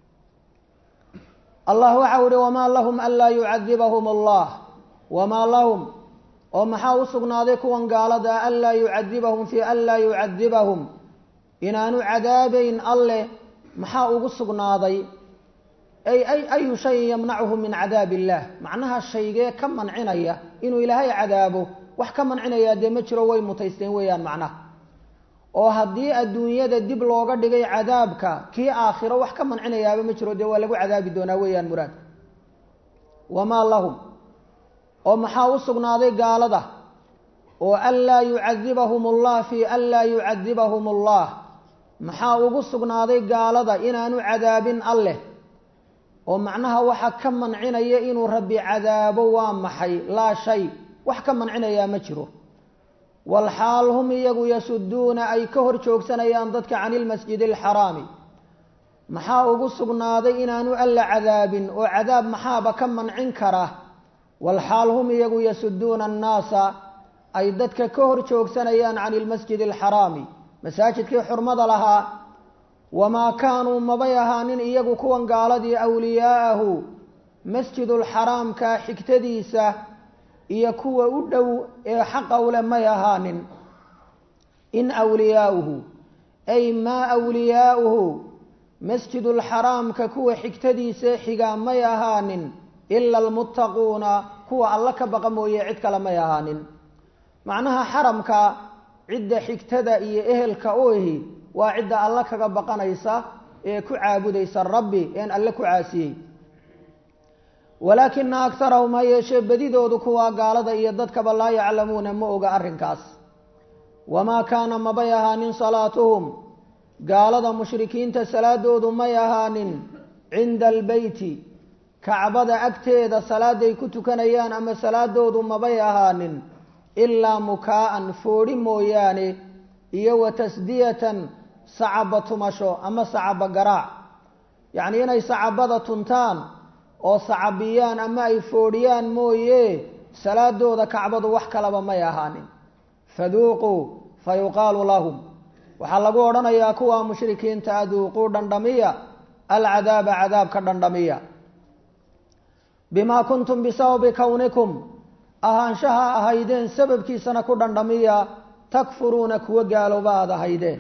allah waxa uhi wamaa lahum anlaa yucadibahum allah wamaa lahum oo maxaa u sugnaaday kuwan gaalada anlaa yucadibahum fii anlaa yucadibahum inaanu cadaabayn alleh maxaa ugu sugnaaday ay ay ayu shayin yamnacuhum min cadaab illaah macnaha shaygee ka mancinaya inuu ilaahay cadaabo wax ka mancinayaa dee ma jiro way mutaysteen weeyaan macnaha oo haddii adduunyada dib looga dhigay cadaabka kii aakhiro wax ka mancinayaaba ma jiro dee waa lagu cadaabi doonaa weeyaan muraad wamaa lahum oo maxaa u sugnaaday gaalada oo anlaa yucadibahum allah fii anlaa yucadibahum allah maxaa ugu sugnaaday gaalada inaanu cadaabin alleh oo macnaha waxa ka mancinaya inuu rabbi cadaabo waa maxay laa shay wax ka mancinayaa ma jiro walxaal hum iyagu yasuduuna ay ka hor joogsanayaan dadka cani ilmasjidi alxaraami maxaa ugu sugnaaday inaanu alla cadaabin oo cadaab maxaaba ka mancin kara walxaal hum iyagu yasuduuna annaasa ay dadka ka hor joogsanayaan cani ilmasjidi alxaraami masaajidkii xurmada lahaa wamaa kaanuu mabay ahaanin iyagu kuwan gaaladii awliyaa'ahu masjidulxaraamka xigtadiisa iyo kuwa u dhow ee xaqa ule may ahaanin in awliyaa'uhu ay maa awliyaa'uhu masjidulxaraamka kuwa xigtadiisa xigaa may ahaanin ila almuttaquuna kuwa alla ka baqa mooye cid kale may ahaanin macnaha xaramka cidda xigtada iyo ehelka ohi waa cidda alla kaga baqanaysa ee ku caabudaysa rabbi een alle ku caasiyey walaakina akarahum ha yeeshee bedidoodu kuwaa gaalada iyo dadkaba laa yaclamuuna ma oga arrinkaas wamaa kaana mabay ahaanin salaatuhum gaalada mushrikiinta salaadoodu may ahaanin cinda albeyti kacbada agteeda salaaday ku tukanayaan ama salaadoodu mabay ahaanin ilaa mukaa'an foodhi mooyaane iyo wa tasdiyatan sacaba tumasho ama sacaba garaac yacni inay sacabada tuntaan oo sacabiyaan ama ay foodhiyaan mooye salaadooda kacbadu wax kalaba may ahaanin faduuquu fayuqaalu lahum waxaa lagu odhanayaa kuwa mushrikiinta aduuquu dhandhamiya alcadaaba cadaabka dhandhamiya bimaa kuntum bisababi kownikum ahaanshaha ahaydeen sababkiisana ku dhandhamiya takfuruuna kuwa gaalooba aad ahaydeen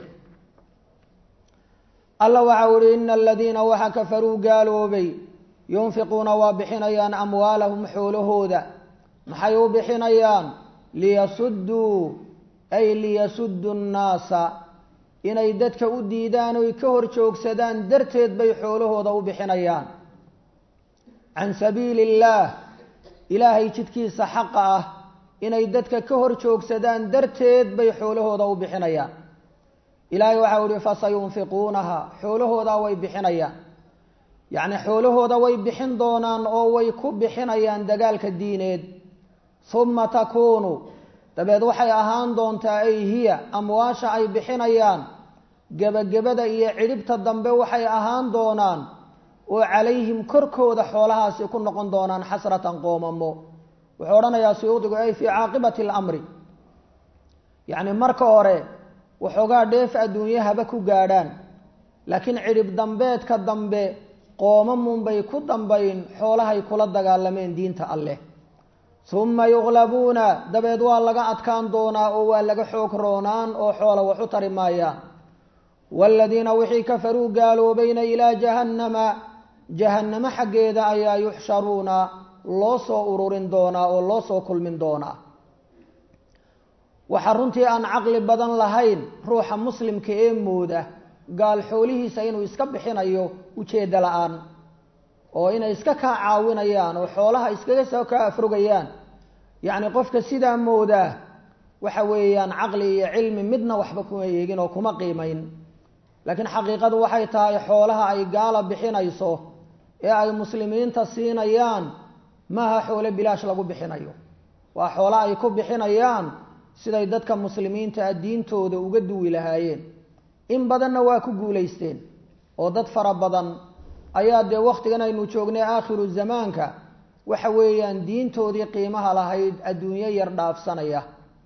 alla waxa uhi ina aladiina waxa kafaruu gaaloobay yunfiquuna waa bixinayaan amwaalahum xoolahooda maxay u bixinayaan liyasudduu ay liyasuddu nnaasa inay dadka u diidaan oy ka hor joogsadaan darteed bay xoolahooda u bixinayaan can sabiili illaah ilaahay jidkiisa xaqa ah inay dadka ka hor joogsadaan darteed bay xoolahooda u bixinayaan ilaahay waxau ihi fasayunfiquunaha xoolahoodaa way bixinayaan yacni xoolahooda way bixin doonaan oo way ku bixinayaan dagaalka diineed ثم تكون dabeed waxay ahaan doontaa ay hiya amwaasha ay bixinayaan gabagabada iyo ciribta dambe waxay ahaan doonaan oo calayhim korkooda xoolahaasi ku noqon doonaan xasratan qoomamo wuxuu oranayaa suyuudigu ay fi caaqibati al-amri yani marka hore waxoogaa dheef adduunyahaba ku gaadhaan laakiin cirib dambeedka dambe qoomamun bay ku dambayn xoolahay kula dagaalameen diinta alleh uma yuqlabuuna dabeed waa laga adkaan doonaa oo waa laga xoog roonaan oo xoola wax u tari maayaan waaladiina wixii kafaruu gaaloobayna ilaa jahannama jahannamo xaggeeda ayaa yuxsharuuna loo soo ururin doonaa oo loo soo kulmin doonaa waxaa runtii aan caqli badan lahayn ruuxa muslimka ee mooda gaal xoolihiisa inuu iska bixinayo ujeedda la-aan oo inay iska kaa caawinayaan oo xoolaha iskaga soo kaa afrogayaan yacni qofka sidaa moodaa waxa weeyaan caqli iyo cilmi midna waxba kuma eegin oo kuma qiimayn laakiin xaqiiqadu waxay tahay xoolaha ay gaala bixinayso ee ay muslimiinta siinayaan maaha xoolo bilaash lagu bixinayo waa xoolo ay ku bixinayaan siday dadka muslimiinta ah diintooda uga duwi lahaayeen in badanna waa ku guulaysteen oo dad fara badan ayaa dee wakhtigan aynu joognay aakhiru zamaanka waxa weeyaan diintoodii qiimaha lahayd adduunyo yar dhaafsanaya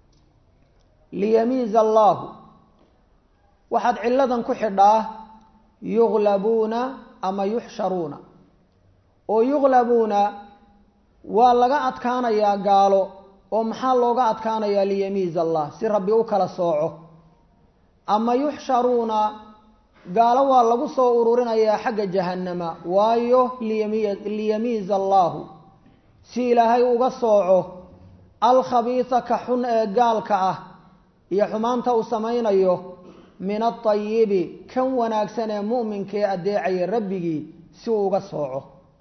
liyamiiza allaahu waxaad ciladan ku xidhaa yuqlabuuna ama yuxsharuuna oo yuqlabuuna waa laga adkaanayaa gaalo oo maxaa looga adkaanayaa liyamiiza allah si rabbi u kala sooco ama yuxsharuuna gaalo waa lagu soo ururinayaa xagga jahannama waayo liyamiiza allaahu si ilaahay uga sooco alkhabiisa ka xun ee gaalka ah iyo xumaanta uu samaynayo min atayibi kan wanaagsan ee mu'minkee adeecaya rabbigii si uu uga sooco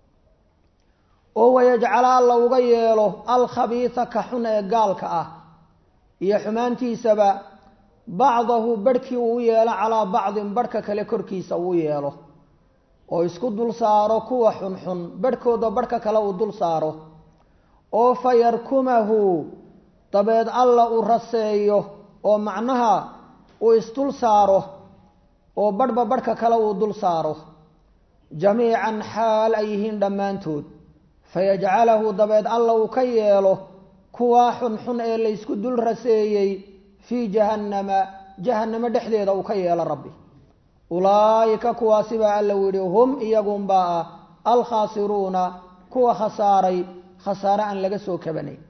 oo wayajcala alla uga yeelo alkhabiisa ka xun ee gaalka ah iyo xumaantiisaba bacdahu barhkii uu yeelo calaa bacdin barhka kale korkiisa uu yeelo oo isku dul saaro kuwa xunxun barhkooda barhka kale uu dul saaro oo fa yarkumahu dabeed alla uu raseeyo oo macnaha uu isdul saaro oo barhba barhka kale uu dul saaro jamiican xaal ay yihiin dhammaantood fayajcalahu dabeed alla uu ka yeelo kuwaa xunxun ee laysku dul raseeyey fii jahannama jahannamo dhexdeeda uu ka yeelo rabbi ulaa'ika kuwaasi baa alla u yidhi hum iyagunbaa ah alkhaasiruuna kuwa khasaaray khasaare aan laga soo kabanayn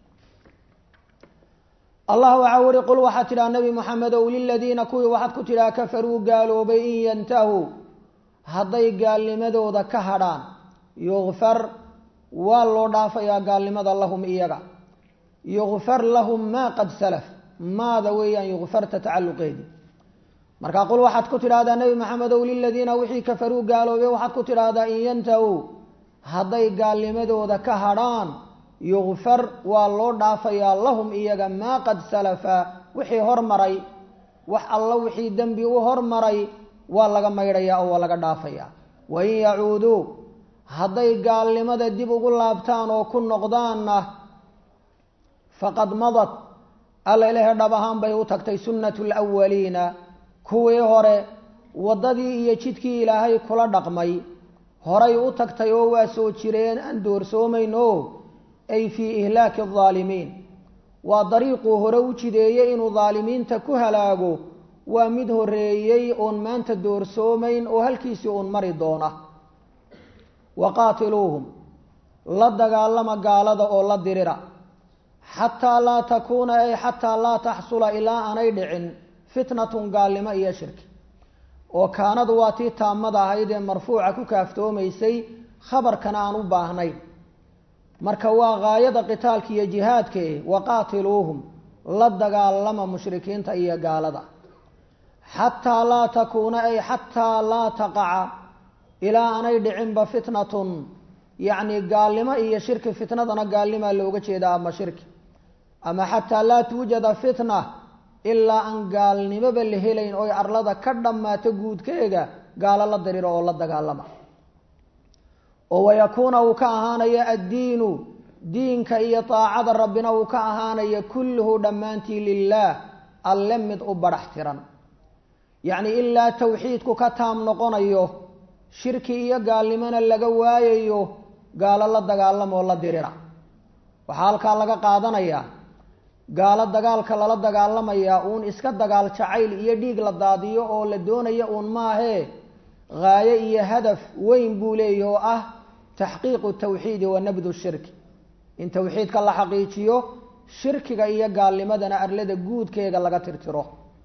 allah waxaa uhi qul waxaad tidhaha nebi moxamedow liladiina kuwii waxaad ku tidhaha kafaruu gaaloobay in yantahuu hadday gaalnimadooda ka hadhaan yukfar waa loo dhaafayaa gaalnimada lahum iyaga yukfar lahum maa qad salaf maada weeyaan yukfarta tacalluqeedii markaa qul waxaad ku tidhaahdaa nebi maxamedow liladiina wixii kafaruu gaaloobay waxaad ku tidhaahdaa in yantahuu hadday gaalnimadooda ka hadhaan yukfar waa loo dhaafayaa lahum iyaga maa qad salafa wixii hormaray wax alla wixii dembi u hormaray waa laga maydhayaa oo waa laga dhaafayaa wain yacuuduu hadday gaalnimada dib ugu laabtaan oo ku noqdaanna faqad madad alla ilahe dhab ahaan bay u tagtay sunnatu lwaliina kuwii hore waddadii iyo jidkii ilaahay kula dhaqmay horay u tagtay oo waa soo jireen aan doorsoomayn oo ay fii ihlaaki aldaalimiin waa dariiquu hore u jideeyey inuu daalimiinta ku halaago waa mid horeeyey oon maanta doorsoomayn oo halkiisii uun mari doona waqaatiluuhum la dagaalama gaalada oo la dirira xataa laa takuuna ay xataa laa taxsula ilaa aanay dhicin fitnatun gaalnimo iyo shirki oo kaanadu waa tii taamada ahayd ee marfuuca ku kaaftoomaysay khabarkana aan u baahnayn marka waa gaayada qitaalka iyo jihaadka eh waqaatiluuhum la dagaalama mushrikiinta iyo gaalada xataa laa takuuna ay xataa laa taqaca ilaa aanay dhicinba fitnatun yacni gaalnimo iyo shirki fitnadana gaalnimaa looga jeedaa ama shirki ama xataa laa tuujada fitna ilaa aan gaalnimoba la helayn oy arlada ka dhammaato guudkeega gaalo la diriro oo la dagaalama oo wayakuuna uu ka ahaanaya addiinu diinka iyo taacada rabbina uu ka ahaanayo kulluhu dhammaantii lilaah alle mid u badhax tiran yacni ilaa tawxiidku ka taam noqonayo shirki iyo gaalnimona laga waayayo gaalo la dagaalamoo la dirira waxaa halkaa laga qaadanayaa gaalo dagaalka lala dagaalamayaa uun iska dagaal jacayl iyo dhiig la daadiyo oo la doonayo uun maahee gaayo iyo hadaf weyn buu leeyahy oo ah taxqiiqu tawxiidi wa nabdu shirki in tawxiidka la xaqiijiyo shirkiga iyo gaalnimadana arlada guudkeega laga tirtiro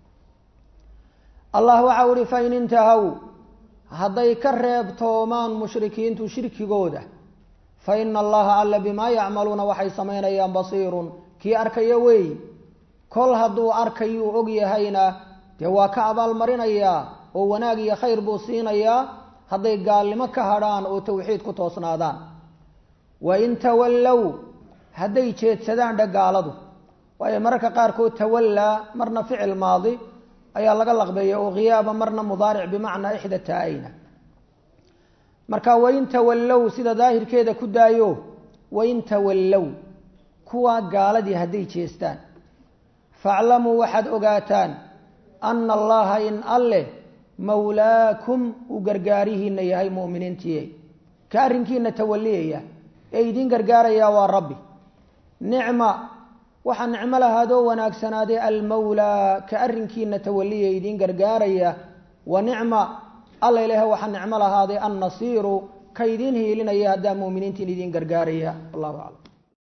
allah waxau uhi fain intahaw hadday ka reebtoomaan mushrikiintu shirkigooda fa ina allaha alla bimaa yacmaluuna waxay samaynayaan basiirun kii arkaya weey kol hadduu arkayuu og yahayna dee waa ka abaalmarinayaa oo wanaag iyo khayr buu siinayaa hadday gaalnimo ka hadhaan oo tawxiid ku toosnaadaan wain tawallow hadday jeedsadaan dha gaaladu waayo mararka qaarkood tawallaa marna ficil maadi ayaa laga laqbeeya oo khiyaaba marna mudaaric bimacnaa ixda taa-ayna marka wain tawallow sida daahirkeeda ku daayo wain tawallow kuwaa gaaladii hadday jeestaan faaclamuu waxaad ogaataan ana allaha in alleh mawlaakum uu gargaarihiina yahay mu'miniintiye ka arrinkiina tawaliyaya ee idin gargaarayaa waa rabbi nicma waxaa nicmo lahaadoo wanaagsanaadee almawlaa ka arrinkiina tawaliya idin gargaaraya wa nicma alla ilaah waxaa nicmo lahaadee annasiiru ka idin hiilinaya haddaa mu'miniintiin idin gargaaraya wallahu aclam.